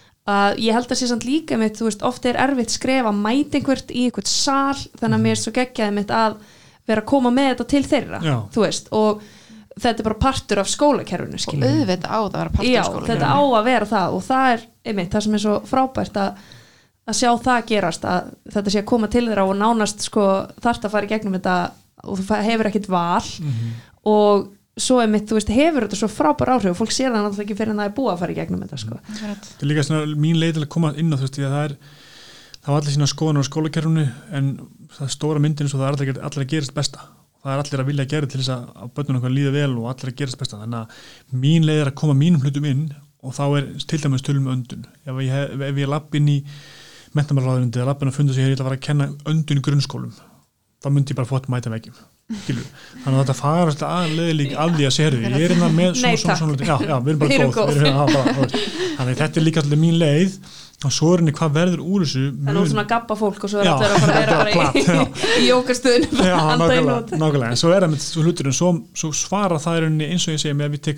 að ég held að sé samt líka mitt, þú veist, ofta er erfitt skref að mæta einhvert í einhvert sal þannig að mér er svo geggjaði mitt að vera að koma með þetta til þeirra, Já. Þú veist og þetta er bara partur af skólakerfinu og auðvitað á það að vera partur Já, af skólakerfinu þetta á að vera það og það er einmitt það sem er svo frábært að, að sjá það gerast að þetta sé að koma til þeirra og nánast sko þarft að fara í gegnum þetta og þú hefur ekkert val mm-hmm. og svo er mitt, þú veist, hefur þetta svo frábær áhrif og fólk sér það náttúrulega ekki fyrir en það er búið að fara í gegnum þetta, sko. Þetta er líka svona mín leið til að koma inn á, þú veist, því að það er það var allir sína skoðan á skólakerfinu en það stóra myndin svo það er allir, allir að gerast besta og það er allir að vilja að gera til þess að börnunum okkar líða vel og allir að gerast besta þannig að mín leið er að koma mínum hlutum inn og þá er til dæmis tölum öndun ef ég, hef, ef ég lapp inn í menntamálaráðuneytið eða lappin að funda sig hér ég ætla að fara að kenna öndun í grunnskólum þá myndi ég bara fótt mæta vegjum þannig að þetta fara alltaf aðleðilík af því að segja ég er hérna með svona svona svona já, já, við erum bara góð, góð. Við erum, á, bara, þannig að þetta er líka alltaf mín leið og svo er henni hvað verður úr þessu þannig að svona gabba fólk og svo er allir að fara að vera bara í, í jókastuðinu já, nákvæmlega, nákvæmlega en svo er það með svo hlutur en svo, svo svara það er henni eins og ég segja með að við tek,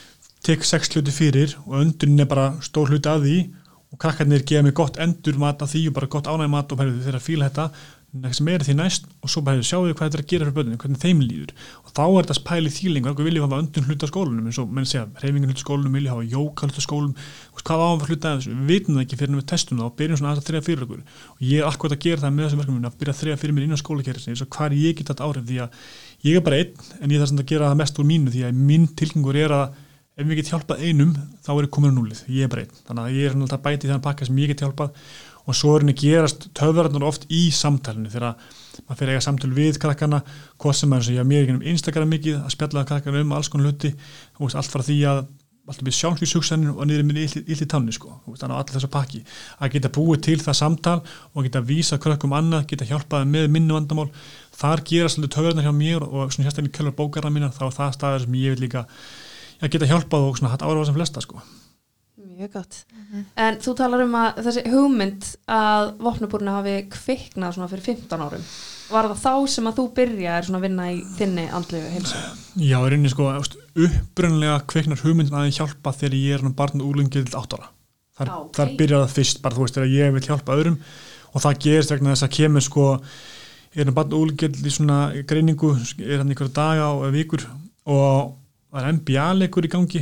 tek sex hluti fyrir og öndunin er bara stór hluti af því og krakkarnir gefa mig gott endur mat af því og bara gott ánægja mat og þeirra fíla þetta sem er því næst og svo bara sjáu hvað þetta er að gera fyrir börninu, hvernig þeim líður og þá er þetta spæli þýlingu, okkur viljum hafa öndun hluta skólanum eins og menn segja, hreyfingin hluta skólanum vilja hafa jóka hluta skólanum, hvað á að hluta þessu, við vitum það ekki fyrir við testum það og byrjum svona aðeins að þrjá fyrir okkur og ég er akkurat að gera það með þessum verkefnum að byrja að þrjá fyrir mér innan skólakerfisins eins og hvað ég get þetta áhrif því að ég er bara einn en ég þarf samt að gera það mest úr mínu því að minn tilgangur er að ef ég get hjálpað einum þá er ég komin á núllið, ég er bara einn þannig að ég er alltaf bætið þann pakka sem ég get hjálpað og svo er henni gerast töfðararnar oft í samtalinu þegar maður fyrir að eiga samtöl við krakkana hvað sem er eins og ég haf mér ekki um Instagram mikið að spjalla krakkana um alls konar hluti og allt frá því að alltaf við sjálfsvísugsanir og niður minni illt í tanni sko, þannig að allir þessa pakki að geta búið til það samtal og geta vísa krökkum annað, geta hjálpað með minni vandamál, þar gerast alltaf töfðararnar hjá mér og svona sérstaklega kjölvar bókarna mínar þá er það staðar sem ég vil líka að geta hjálpað og svona hatt ára á sem flesta sko. Mjög gott. Mm-hmm. En þú talar um að þessi hugmynd að vopnabúrinu hafi kviknað svona fyrir fimmtán árum. Var það þá sem að þú byrjaðir svona að vinna í þinni andlegu heilsu? Já, í rauninni sko upprunalega kviknar hugmyndin að hjálpa þegar ég er barn og úrlingi til átta ára. Þar, ah, okay. þar byrjaði það fyrst bara þú veist þegar ég vil hjálpa öðrum og það gerist vegna þess að kemur sko er barn og úrlingi í svona greiningu er hann einhverja daga og vikur og það er M B A-leikur í gangi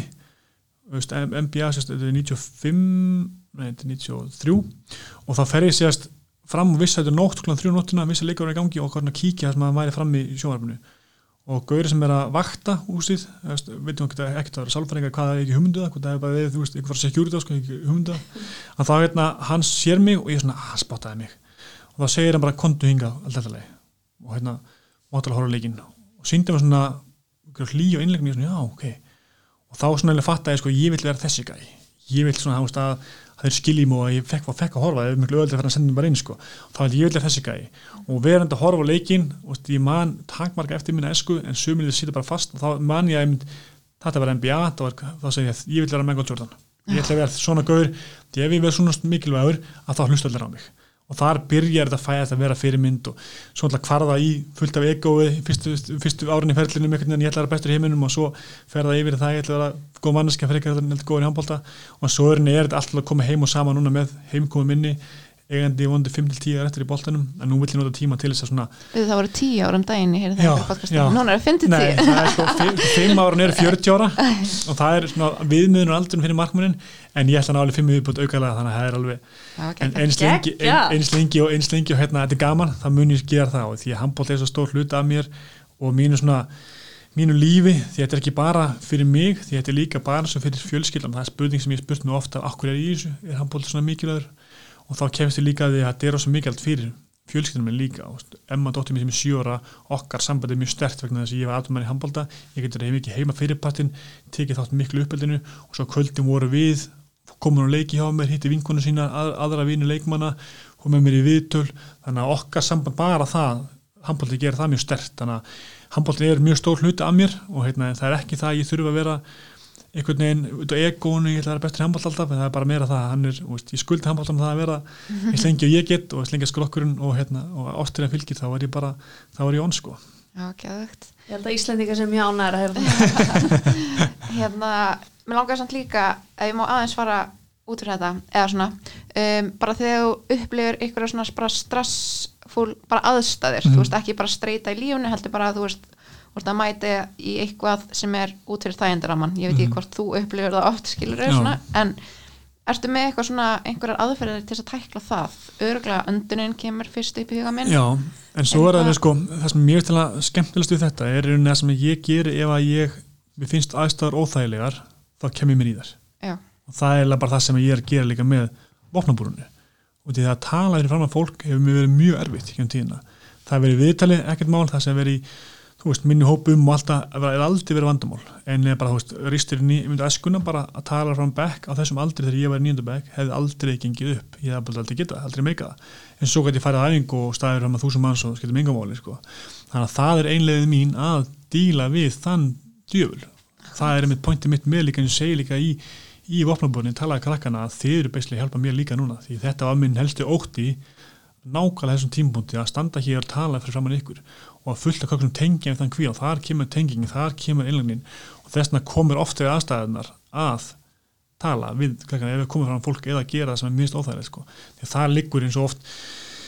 M B A þetta er níutíu og fimm nei, þetta er níutíu og þrjú og þá fer ég sérst fram og vissi að þetta er nótt klukkan þrjú nóttina, vissi að leikur er í gangi og hvernig að kíkja þess að maður væri fram í sjónvarpinu og gauri sem er að vakta húsið, veitum ekki að það er sálfræðingar hvað það er ekki hugmynduða, hvað það er bara þú veist, eitthvað security sko, ekki hugmynduða en þá hérna, hann sér mig og ég svona, ah, spottaði mig og þá segir hann bara, kontu hingað alltaf leið og hérna, mótalega horfa leikinn og sýndi mér svona hlý og innlegg mér svona, já, ok og þá svona alveg fatta ég sko, ég vil vera þessi gæ ég vil svona, þú veist, að það er skiljum og ég fekk, fekk að horfa, það er miklu öðvöld að vera að senda mér bara inn sko, þá vil ég vil vera þessi gæ og verandi að horfa á leikinn og ég man takmarka eftir minna esku en sömulegði sýta bara fast og þá man ég að þetta var N B A, þá segi ég ég vil vera Michael Jordan, ég ætla að vera svona gaur því ef ég verð svona mikilvægur að þá hlusta allir á mig og þar byrjar þetta að fæðast að vera fyrirmynd og svo alltaf hvarða í fullt af egói fyrstu, fyrstu árin í ferlinu en ég ætla að vera bestur í heiminum og svo fer það yfir það ég ætla að vera góð manneskja fyrir ekki að góður í handbolta og svo er þetta alltaf að koma heim og saman núna með heimkomi minni eigandi vondi fimm til tíu eftir í boltanum en nú vil ég nota tíma til þess að svona það voru tíu ára um daginn í podcastinu núna er það fimm til tíu Nei, það er sko, fimm, fimm ára er fjörutíu ára og það er svona viðmiðun og aldurinn fyrir markmannin en ég ætla að ná alveg fimm viðbútt aukalega þannig að það er alveg okay. en eins lengi, ein, eins lengi og eins lengi og hérna þetta er gaman, það mun ég gera það og því að handbolt er svo stór hluti af mér og mínu svona mínu lífi, því þetta er ekki bara fyrir mig því þetta er líka bara svo fyrir fjölskyldan það er spurning sem ég spurt mig ofta okkur er í þessu, er handbolt svona mikilvægur og þá kemst ég líka að því að þetta er svo mikilvægt fyrir fjölskyldunum minn líka Emma dóttir mér sem er sjö ára okkar samband er mjög sterkt vegna þess að ég var atvinnumaður í handbolta ég getur hef ekki heima fyrirpartinn tekið þátt miklu uppeldinu og svo kvöldin voru við komin á leiki hjá mér, hitti vinkonu sína að, aðra vini leikmanna og með mér í viðtöl þannig að okkar samband bara það handbolti gerir það mjög sterkt þannig að handbolti er mjög stór hluti af mér og heitna, það er ekki það að ég þurfa að vera einhvern veginn út á egónu, ég ætla að vera bestur í handbolt alltaf en það er bara meira það að hann er, veist, ég skuldi handboltan það að vera eins lengi og ég get og eins lengi að skrokkurinn og, hérna, og ástriðan fylgir þá er ég bara, þá er ég on sko Já, geðvegt Ég held að Íslendingar sem mjög ánægir að heyra Hérna, mér langar samt líka ef ég má aðeins fara út fyrir þetta eða svona, um, bara þegar þú upplifir einhverja svona bara stressfúl bara aðstæðir, mm-hmm. þú veist ekki bara streita í lífunu, heldur bara að þú veist Þú veist að mæti í eitthvað sem er út fyrir þægindaramann. Ég veit ekki hvort þú upplifir það oft, skilur þau svona, en ertu með eitthvað svona, einhverjar aðferðir til að tækla það? Örugglega öndunin kemur fyrst upp í huga minn. Já, en svo er það sko, það sem ég er til að skemmtilegast við þetta er það sem ég geri ef að ég, mér finnst aðstæður óþægilegar, þá kem ég mér í þær. Já. Og það er bara það sem ég er að gera líka með vopnabúrunni. Og því að tala fyrir fram að fólk hefur mér verið mjög erfitt hjá tíðina. Það hefur verið viðtali, ekkert mál, það sem verið í þú veist, minni hópum og alltaf er aldrei verið vandamál en ég bara, þú veist, risturinn í myndu æskuna bara að tala fram bekk á þessum aldri þegar ég var í níunda bekk, hefði aldrei gengið upp ég hefði aldrei getað, aldrei meikað en svo gæti ég farið að æfingu og staðið fram að þúsund manns og skiptum engamáli, sko þannig að það er einlegið mín að díla við þann djöful það er mitt pointið mitt með líka en ég segi líka í, í vopnabúrunni, talaði krakkana að þið eru beislega að hjálpa mér líka núna því þetta var minn helsti ótti nákvæmlega þessum tímapunkti að standa hér og tala fyrir framan ykkur og að fullta kakkum tengja við þann kví og þar kemur tengingin, þar kemur einlagnin og þess vegna komur ofta við aðstæðunar að tala við krakkana ef við komum fram fólk eða að gera það sem er minnst óþægilegt sko. Því það liggur eins og oft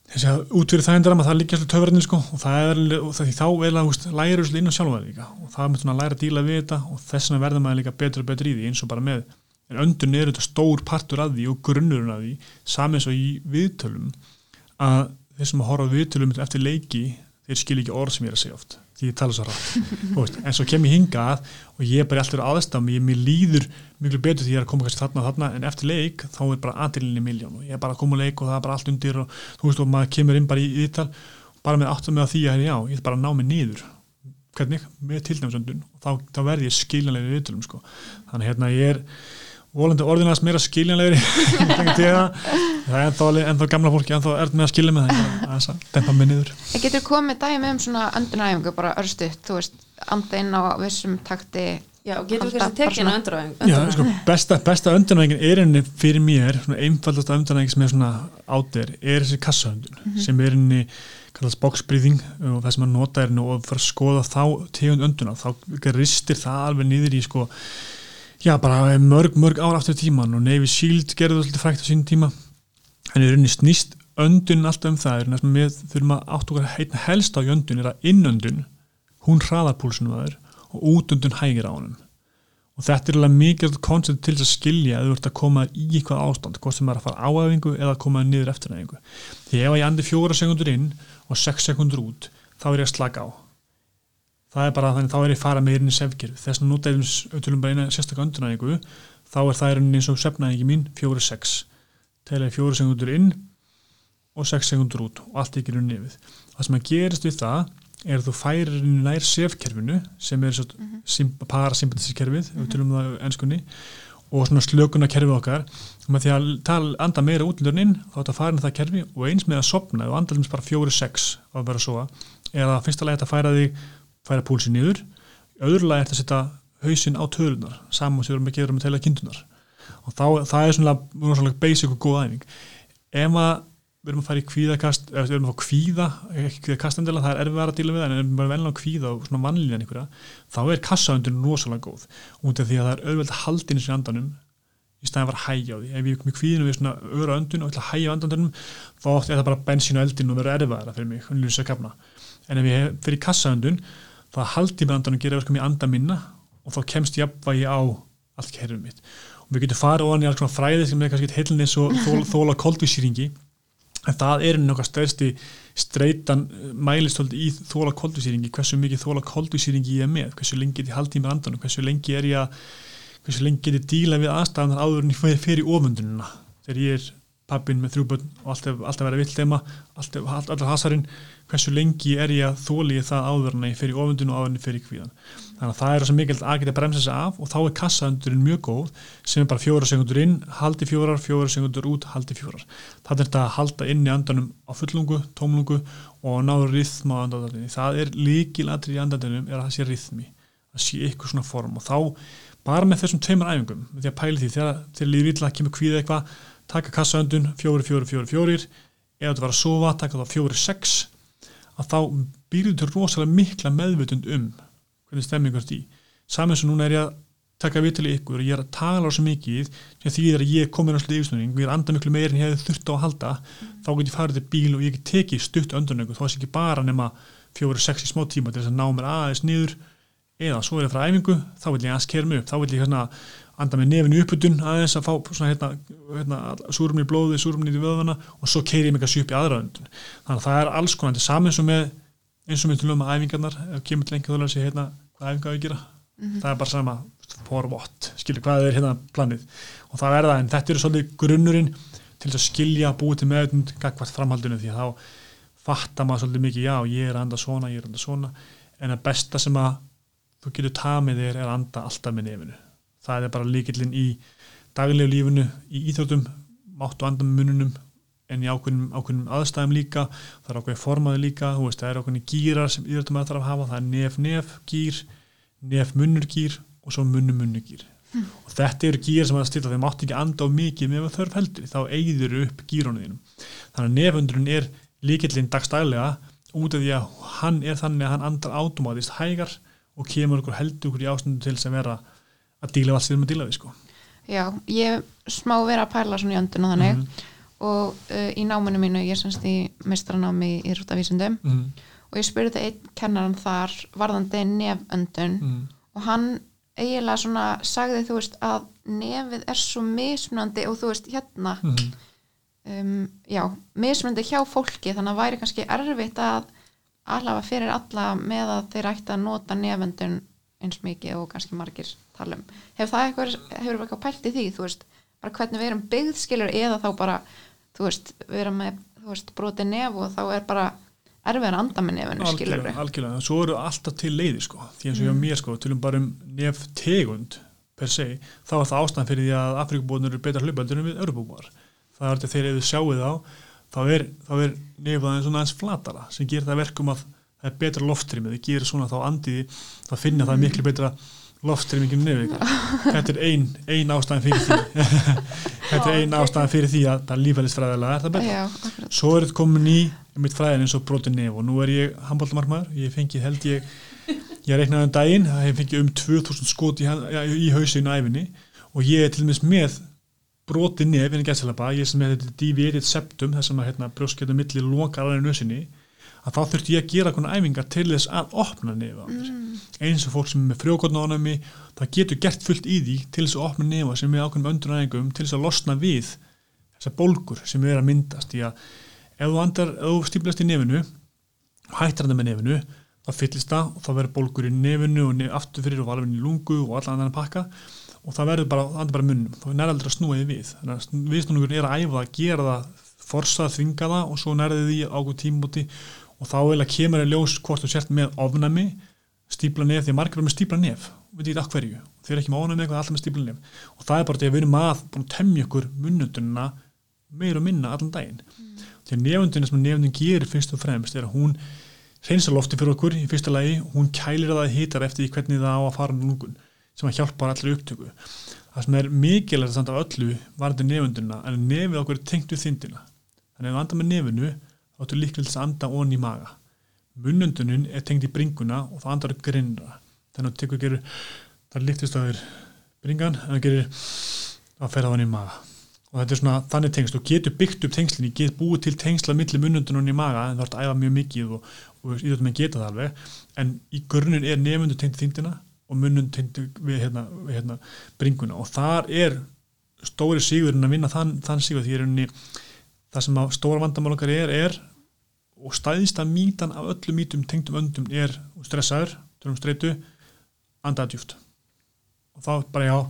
þess að út fyrir það endur að það líka alltaf töfverðinu sko og það er og það, þá eða læra inn á sjálfa líka og það er með svona að læra að díla við þetta og þess vegna verður maður líka betur og betur í því eins og bara með en öndun er þetta stór partur af því og grunnurinn af því saman eins og í viðtölum að þeir sem að horfa á viðtölum eftir leiki þeir skilja ekki orð sem ég er að segja oft því ég tala svo rætt en svo kem ég hingað og ég er bara alltaf aðstæðum ég mér líður miklu betur því ég er að koma kannski þarna og þarna en eftir leik þá er bara aðdýlinni miljón og ég er bara að koma að leik og það er bara allt undir og þú veist og maður kemur inn bara í viðtal bara með áttum með að því að já, ég er bara að ná mig niður hvernig, með tilnæmsöndun og þá, þá verði ég skiljanlegri í viðtölum sko. Þannig hérna ég er volandi orðinast meira skiljanlegri það er ennþá, ennþá gamla fólki ennþá er með að skilja með það að dempa mig niður. En getur komið dæmi um svona öndunæfingu bara örstutt, þú veist, anda inn á vissum takti. Já, og getur við kannski tekið inn á öndunæfingu? Já, sko, besta, besta öndunæfingin er einni fyrir mér, svona einfaldasta öndunæfing sem er svona átir, er þessi kassahöndun mm -hmm. sem er einni kallast box breathing og það sem að nota er og fyrir að skoða þá tegund önduna, þá ristir það alveg niður í sko já, bara mörg, mörg ára aftur tíman og Navy Shield gerði það svolítið frækt á sínum tíma en í rauninni snýst öndun alltaf um það, er næstum við þurfum að átt okkar heitna helst á í öndun er að innöndun, hún hraðar púlsinu að þér og útöndun hægir á honum og þetta er alveg mikið koncept til þess að skilja að þú ert að koma í eitthvað ástand, hvort sem er að fara á æfingu eða að koma niður eftir æfingu því ef ég andi fjóra sekundur inn og sex sekundur út, þá er ég að slaka á það er bara þannig, þá er ég fara með inn í sefkirf þess að nota eða tölum bara eina sérstaklega öndunæfingu, þá er það eins og svefnæfingi mín, fjóra sex til að fjóra sekundur inn og sex sekundur út og allt ekki nefið það sem að gerist við það er að þú færir nær sefkerfinu sem er svona mm -hmm. parasympatískerfið mm -hmm. við tölum það enskunni og svona slökunarkerfið okkar og með því að tala, anda meira útluninn þá er þetta farin það kerfi og eins með að sopna og anda bara fjóra sex á að vera að sofa eða fyrsta lagi að færa þig færa púlsi niður, öðru lagi er þetta að setja hausinn á tölunar saman sem við erum að gera með teila kindunar og þá, það er svona, svona basic og góð æfing ef að við erum að fara í kvíðakast eða við erum að fá kvíða, ekki kvíðakastendela það er erfið að díla við það, en ef við erum velna á kvíða og svona vanlíðan einhverja, þá er kassaöndun rosalega góð, út af því að það er auðvelt að halda inn í sér andanum í staðin að fara að hægja á því, ef ég er með kvíðinu við svona öra öndun og ætla að hægja á andandunum þá oft er það bara bensín og eldin og verður erfiðara fyrir mig, lýsa kafna en ef ég fyrir kassaöndun þá haldi með andanum gera verkum í anda minna og þá kemst jafnvægi á allt kerfið mitt og við getum farið ofan í alls svona fræði sem er kannski heilin eins og þól, þóla koltvísýringi en það er nokkað stærsti streitan mælistöldi í þóla koltvísýringi hversu mikið þóla koltvísýringi ég er með hversu lengi get ég haldið með andanum hversu lengi er ég að hversu lengi get ég díla við aðstæðan áður en ég fer í ofundununa þegar ég er pappin með þrjú börn og alltaf, alltaf verið vill þeima alltaf, alltaf hasarinn hversu lengi er ég að þóli ég það áður en ég fer í ofundun og áður en ég fer í kvíðan þannig að það er svo mikilvægt að geta bremsa sig af og þá er kassaöndurinn mjög góð sem er bara fjóra sekundur inn, haldi fjórar fjóra sekundur út, haldi fjórar það er þetta að halda inn í andanum á fullungu tómlungu og ná rithma á andanum, það er lykilatriði í andanum er að það sé rithmi að sé eitthvað svona form og þá bara með þessum tveimur æfingum, með því að pæli því þegar til lífið illa kemur kvíða eitthvað taka kassaöndun, fjóri, fjóri, fjóri, fjórir eða þú var að sofa, taka þá fjóri, sex að þá býrðu til rosalega mikla meðvitund um hvernig stemmingu er í. Saman sem núna er ég að taka viðtal í ykkur og ég er að tala á svo mikið sem því að ég komin á svolítið yfirsnúning og ég er anda miklu meir en ég hefði þurft á að halda mm. þá get ég farið til bíl og ég get tekið stutt öndunöngu þá er ekki bara nema fjóri, sex í smá tíma til þess að ná mér aðeins niður eða svo er ég frá æfingu, þá vil ég aðeins keyra mig upp þá vil ég hérna anda með nefinu upputun aðeins að fá svona hérna, hérna súrumni í blóði, súrumni í vöðvana og svo keyri ég mig að upp í aðra öndun þannig að það er alls konar saman eins og með eins og með til um að æfingarnar ef kemur til einhver þólar að segja hérna hvað æfinga á að gera mm-hmm. það er bara sama for what, skilja hvað er hérna planið og það er það en þetta eru svolítið grunnurinn til að skilja búið til meðutund gagnvart framhaldinu því að þá fattar maður svolítið mikið já ég er að anda svona, ég er að anda svona en að besta sem að þú getur tamið þér er að anda alltaf með nefinu það er bara lykillinn í daglegu lífinu í íþróttum máttu anda með mununum en í ákveðnum, ákveðnum aðstæðum líka það er ákveðin formaði líka veist, það er ákveðin gýrar sem íþróttum að þarf að hafa það er nef-nef gýr, nef-munnur gýr og svo munnu-munnu gýr hm. og þetta eru gýr sem að stilla þeim máttu ekki anda á mikið með þörf heldur þá eyður upp gýrónu þínum þannig að nefundurinn er lykillinn dagstælega út af því að hann er þannig að hann andar automatist hægar og kemur okkur heldur okkur í ástundum til sem vera að díla allt sem við díla við sko. Já, ég smá vera að pæla svona í öndun og þannig mm-hmm. og uh, í náminu mínu ég er semst í meistaranámi í íþróttavísindum mm. og ég spurði einn kennaran þar varðandi neföndun Mm. og hann eiginlega svona sagði þú veist að nefið er svo mismunandi og þú veist hérna Mm. um, já, mismunandi hjá fólki þannig að væri kannski erfitt að alhafa fyrir alla með að þeir ætti að nota neföndun eins mikið og kannski margir talum. Hefur það eitthvað, hefur eitthvað pælt í því, þú veist, bara hvernig við erum byggð skilur eða þá bara, þú veist, við erum með, þú veist, brotið nef og þá er bara erfið að anda með nefunu skilur við. Algjörlega, algjörlega, svo eru alltaf til leiði sko, því eins og hjá mm. mér sko, tölum bara um neftegund per se, þá er það ástæðan fyrir því að Afríkubúarnir eru betra hlaupaldur en við Evrópubúar. Það er þetta þegar ef þið sjáið á, þá er, þá er nefið aðeins svona aðeins flatara sem gerir það verkum að það er betra loftrými, þið gerir svona þá andiði, þá finna það miklu betra loftrými ekki nefið. Þetta er ein, ein ástæðan fyrir því. Þetta er ein ástæðan fyrir því að það lífælisfræðilega er það betra. Já, svo er þetta komin í mitt fræðin eins og brotið nef og nú er ég handboltamarkmaður, ég fengið held ég, ég reiknaði um daginn, það hef fengið um tvö þúsund skot í, í hausinu æfinni og ég er til dæmis með brotið nef en gæsalapa, ég sem með þetta deviated septum, þess að hérna, brjóskjötu milli lokar alveg nösinni, að þá þurfti ég að gera konar æfingar til þess að opna nefa mm. eins og fólk sem er með frjókornaónæmi, það getur gert fullt í því til þess að opna nefa sem er ákveðnum öndunæðingum til þess að losna við þessar bólgur sem er að myndast í að ef þú andar, ef þú stíplast í nefinu hættir hann með nefinu, þá fyllist það og þá verður bólgur í nefinu og nef, aftur fyrir og alveg í lungu og allan annan pakka og það verður bara, það er bara munnum, þá er næraldri að snúa því við, þannig að viðsnúningur er að æfa það, gera það, forsa það, þvinga það og svo nærði því ákveð tímabóti og þá eiginlega kemur að ljós hvort þú sért með ofnæmi, stípla nef, því að margir eru með stípla nef, við veit ekki af hverju, þeir eru ekki með ofnæmi eitthvað, alltaf með stípla nef og það er bara því að við erum að búin að temja ykkur munnundunina meira og minna allan daginn. Mm. Því að nefundunina sem nefundun gerir fyrst og fremst er að hún hreinsar lofti fyrir okkur í fyrsta lagi, hún kælir það hitar eftir því hvernig það á að fara í lungun sem að hjálpar allir upptöku. Það sem er mikilvægt samt af öllu varðandi nefundunina en nefið okkur er tengt við þindina. Þannig að ef við andar með nefinu þá ertu líklega til að anda onni í maga. Munnundunin er tengt í bringuna og það andar grinnra. Þannig að það tekur gerir, það liftist á þér bringan en það gerir að ferða onni í maga. Og þetta er svona þannig tengsl og getur byggt upp tengslinni, getur búið til tengsla milli munnundun onni í maga en það ert að æfa mjög mikið og, og íþróttamenn geta það alveg. En í grunninn er nefundun tengt í þindina og munnundun tengt við, hérna, við hérna, bringuna og þar er stóri sigurinn að vinna þann, þann sigur því er unni það sem að stóra vandamál okkar er, er og stæðista mýtan af öllum mýtum tengdum öndum er stressaður, tölum streitu, andaða djúpt. Og þá bara já,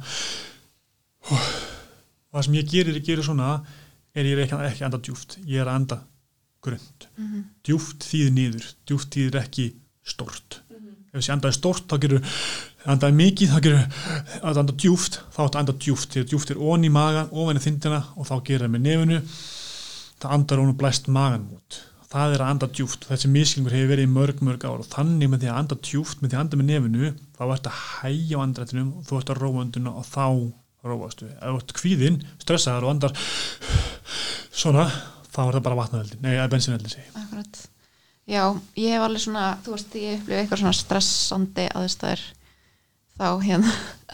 og það sem ég gerir, ég gerir svona, er ég er ekki, ekki anda djúpt, ég er að anda grund. Mm-hmm. Djúpt þýðir niður, djúpt þýðir ekki stórt. Mm-hmm. Ef þessi andaði stórt, þá gerur, andaði mikið, þá gerur, að anda djúpt, þá áttu að anda djúpt, því að djúpt er ofan í magan, ofan í þindina og þá gerir það með nefinu, það andar hún og blæst magan út. Það er að anda djúpt. Þessi miskilningur hefur verið í mörg, mörg ár og þannig með því að anda djúpt, með því að anda með nefinu, þá ert að hægja á andrættinum og þú ert að róa önduna og þá róastu. Ef þú ert kvíðinn, stressaður og andar svona, þá er það bara vatnaveldi. Nei, það er bensinveldi sig. Akkurat. Já, ég hef alveg svona, þú veist, ég upplifið eitthvað svona stressandi aðstæður þá hérna,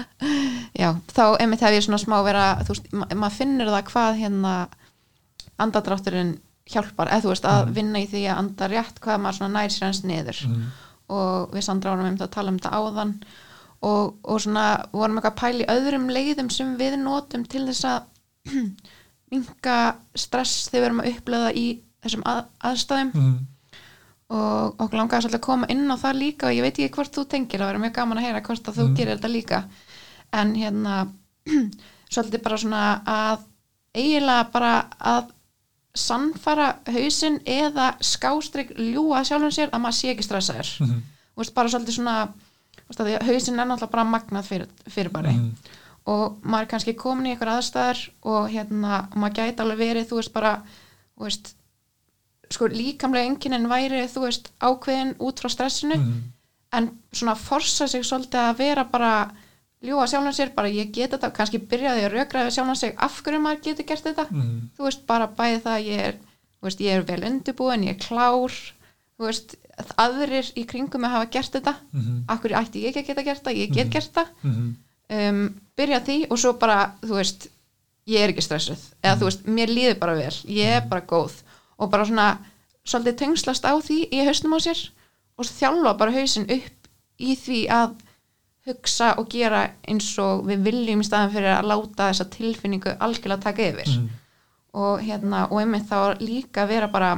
já, þá einmitt hef ég svona smá vera, þú veist, ma- maður finnur það hvað hérna andadrátturinn hjálpar, eða þú veist að vinna í því að anda rétt hvað maður svona nær sér hans niður mm. og við Sandra vorum um að tala um þetta áðan og, og svona vorum eitthvað að pæla í öðrum leiðum sem við notum til þess að minnka stress þegar við erum að upplifa í þessum að, aðstæðum mm. og okkur langaði svolítið að koma inn á það líka og ég veit ekki hvort þú tengir, það verður mjög gaman að heyra hvort að þú mm. gerir þetta líka en hérna svolítið bara svona að eiginlega bara að sannfara hausinn eða skástrík ljúga sjálfum sér að maður sé ekki stressaður mm-hmm. og veist, bara svolítið svona veist, að hausinn er náttúrulega bara magnað fyrir, fyrirbæri mm-hmm. og maður er kannski komin í einhver aðstæður og hérna maður gæti alveg verið þú veist bara veist, sko líkamlega einkennin væri þú veist ákveðin út frá stressinu mm-hmm. en svona forsa sig svolítið að vera bara ljúga sjálfan sér, bara ég get þetta kannski byrjaði að rökraði sjálfan sig af hverju maður getur gert þetta, mm. þú veist bara bæði það ég er, þú veist, ég er vel undirbúin ég er klár, þú veist aðrir í kringum að hafa gert þetta mm-hmm. af hverju ætti ég ekki að geta gert þetta ég get mm-hmm. gert þetta mm-hmm. um, byrja því og svo bara, þú veist ég er ekki stressuð eða mm. þú veist, mér líður bara vel, ég er bara góð og bara svona svolítið tengslast á því í hausnum á sér og þjálfa bara hausinn upp í því að hugsa og gera eins og við viljum í staðan fyrir að láta þessa tilfinningu algjörlega taka yfir mm. og hérna, og einmitt þá líka vera bara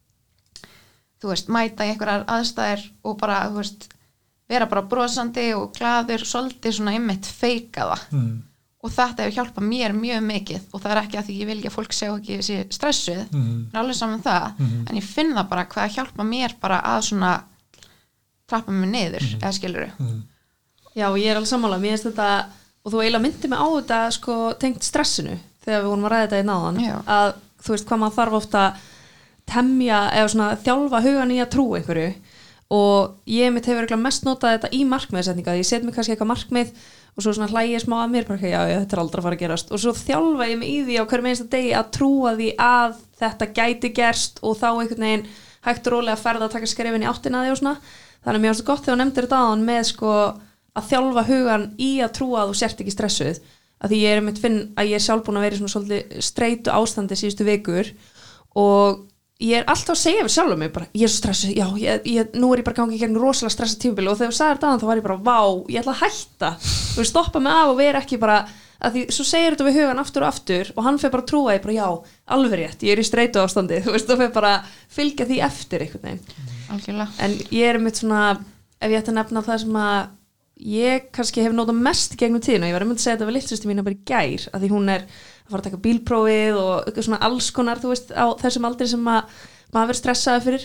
þú veist, mæta í einhverjar aðstæður og bara, þú veist vera bara brosandi og glaður svolítið svona einmitt feika það mm. og þetta hefur hjálpað mér mjög mikið og það er ekki að því ég vil ekki að fólk segja ekki sé stressuð, mm. en alveg saman það mm. en ég finn það bara hvað hjálpa mér bara að svona trappa mig niður, mm. eða skilurðu mm. Já, ég er alveg sammála, mér finnst þetta og þú eiginlega myndi mig á þetta sko tengt stressinu þegar við vorum að ræða þetta í náðan Já. Að þú veist hvað maður þarf ofta temja eða svona þjálfa hugan í að trú einhverju og ég mitt hefur ekki mest notað þetta í markmiðsetninga ég set mig kannski eitthvað markmið og svo svona hlægi ég smá að mér bara já, já, þetta er aldrei að fara að gerast og svo þjálfa ég mig í því á hverjum einsta degi að trúa því að þetta gæti gerst og þá einhvern veginn hægt og rólega að ferða að taka skrefin í áttina því og svona þannig að mér finnst það gott þegar þú nefndir þetta áðan með sko að þjálfa hugan í að trúa að þú sért ekki stressuð að því ég er mitt finn að ég er sjálf búin að vera í svona svolítið streitu ástandi síðustu vikur og ég er alltaf að segja við sjálf um mig bara, ég er svo stressuð, já, ég, ég, nú er ég bara gangið gegn rosalega stressað tímabil og þegar þú sagðir þetta þá var ég bara, vá, ég ætla að hætta þú veist, stoppa mig af og vera ekki bara að því, svo segir þetta við hugan aftur og aftur og hann fer bara að trúa, ég bara, já, alveg rétt ég er í streitu ástandi, þú veist, og fer bara fylgja því eftir einhvern veginn Algjörlega. En ég er mitt svona ef ég ætti að nefna það sem að ég kannski hef notað mest gegnum tíðina ég var að mynda að segja þetta við litlustu mína bara í gær að því hún er að fara að taka bílprófið og svona alls konar, þú veist, á þessum aldri sem að maður verið stressaði fyrir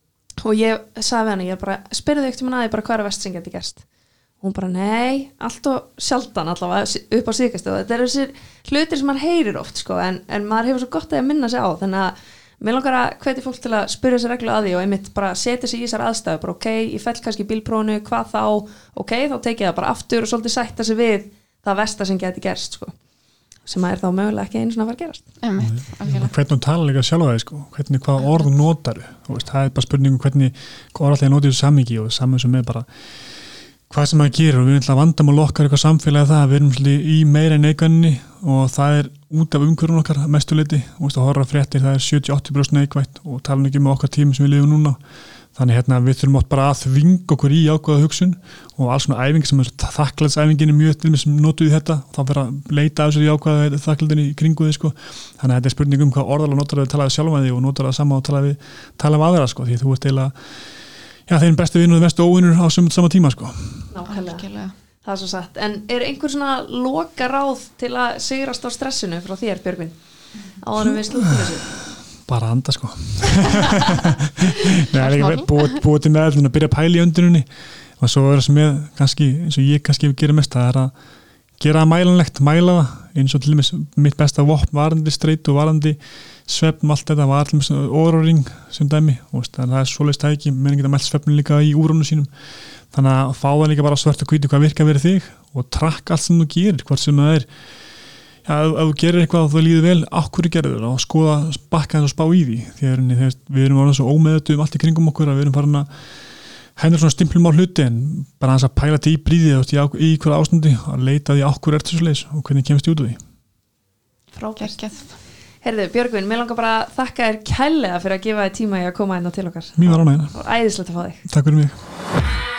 og ég sagði við henni, ég bara spyrði þau ekkert um hana, ég bara hvað er vest sem geti gerst og hún bara, nei, allt og sjaldan allavega upp á síðkastu og þetta eru þessir hlutir sem maður heyrir oft sko, en, en maður hefur svo gott að minna sig á þannig að mér langar að hvetja fólk til að spyrja sér reglu að því og einmitt bara setja sig í þessar aðstæðu bara ok, ég fell kannski í bílprófinu, hvað þá ok, þá tekið það bara aftur og svolítið sætta sig við það versta sem geti gerst sko. Sem að er þá mögulega ekki einu svona að fara að gerast einmitt, algjörlega. Hvernig þú tala líka sjálf að þig sko, hvernig hvað orð þú notar það er bara spurningum hvernig hvað orð alltaf notið þessu samhengi og saman sem er bara hvað sem maður gerir og við erum alltaf vandamál okkar eitthvað samfélagi það, við erum í meira neikvæðinni og það er út af umhverfum okkar mestu leyti og að horfa fréttir það er sjötíu til áttatíu prósent neikvætt og tala ekki um okkar tímum sem við lifum núna þannig hérna við þurfum átt bara að þvinga okkur í ákveða hugsun og alls svona æfing sem er þakklæðsæfingin er mjög til með sem notuð í þetta og þá fyrir að leita af sér í ákveða þakklæðinni í kringu þið sko þannig að þetta er spurning um hvað orðalega notar við talaði sjálf að því og notar það sama og talaði við tala við aðra sko því þú ert eiginlega já þeir eru bestu vinur og bestu óvinur á sama tíma sko Nákvæmlega, það er svo satt en er einhver svona loka ráð til að sigrast á stressinu frá þér Björgvin áður en við slutum þessu bara anda sko Nei, ekki búið búi til meðallin að byrja að pæla í öndunni og svo er það sem ég kannski eins og ég kannski gera mest það er að gera það mælanlegt, mæla það eins og til dæmis mitt besta vopn varandi streitu og varandi svefn allt þetta var til dæmis óróring sem dæmi og það er svoleiðis tæki menn geta mælt svefnin líka í úrónu sínum þannig að fá það líka bara svart og hvítu hvað virkar verið þig og trakka allt sem þú gerir hvort sem það er já, ef þú gerir eitthvað og þú líður vel ákvörðu gerður og skoða bakka þess og spá í því því að við erum orðin svo ómeðutu um allt í kringum okkur að við erum farin að hendur svona stimplum á hluti en bara hans að pæla til í bríði í, í hverja ástandi að leita því ákvörðu ertu svo leis og hvernig kemst ég út úr því Frábært Herðu Björgvin, mér langar bara að þakka þér kærlega fyrir að gefa þér tíma í að koma inn á til okkar Mér var ánægðina og æðislegt að fá þig Takk fyrir mig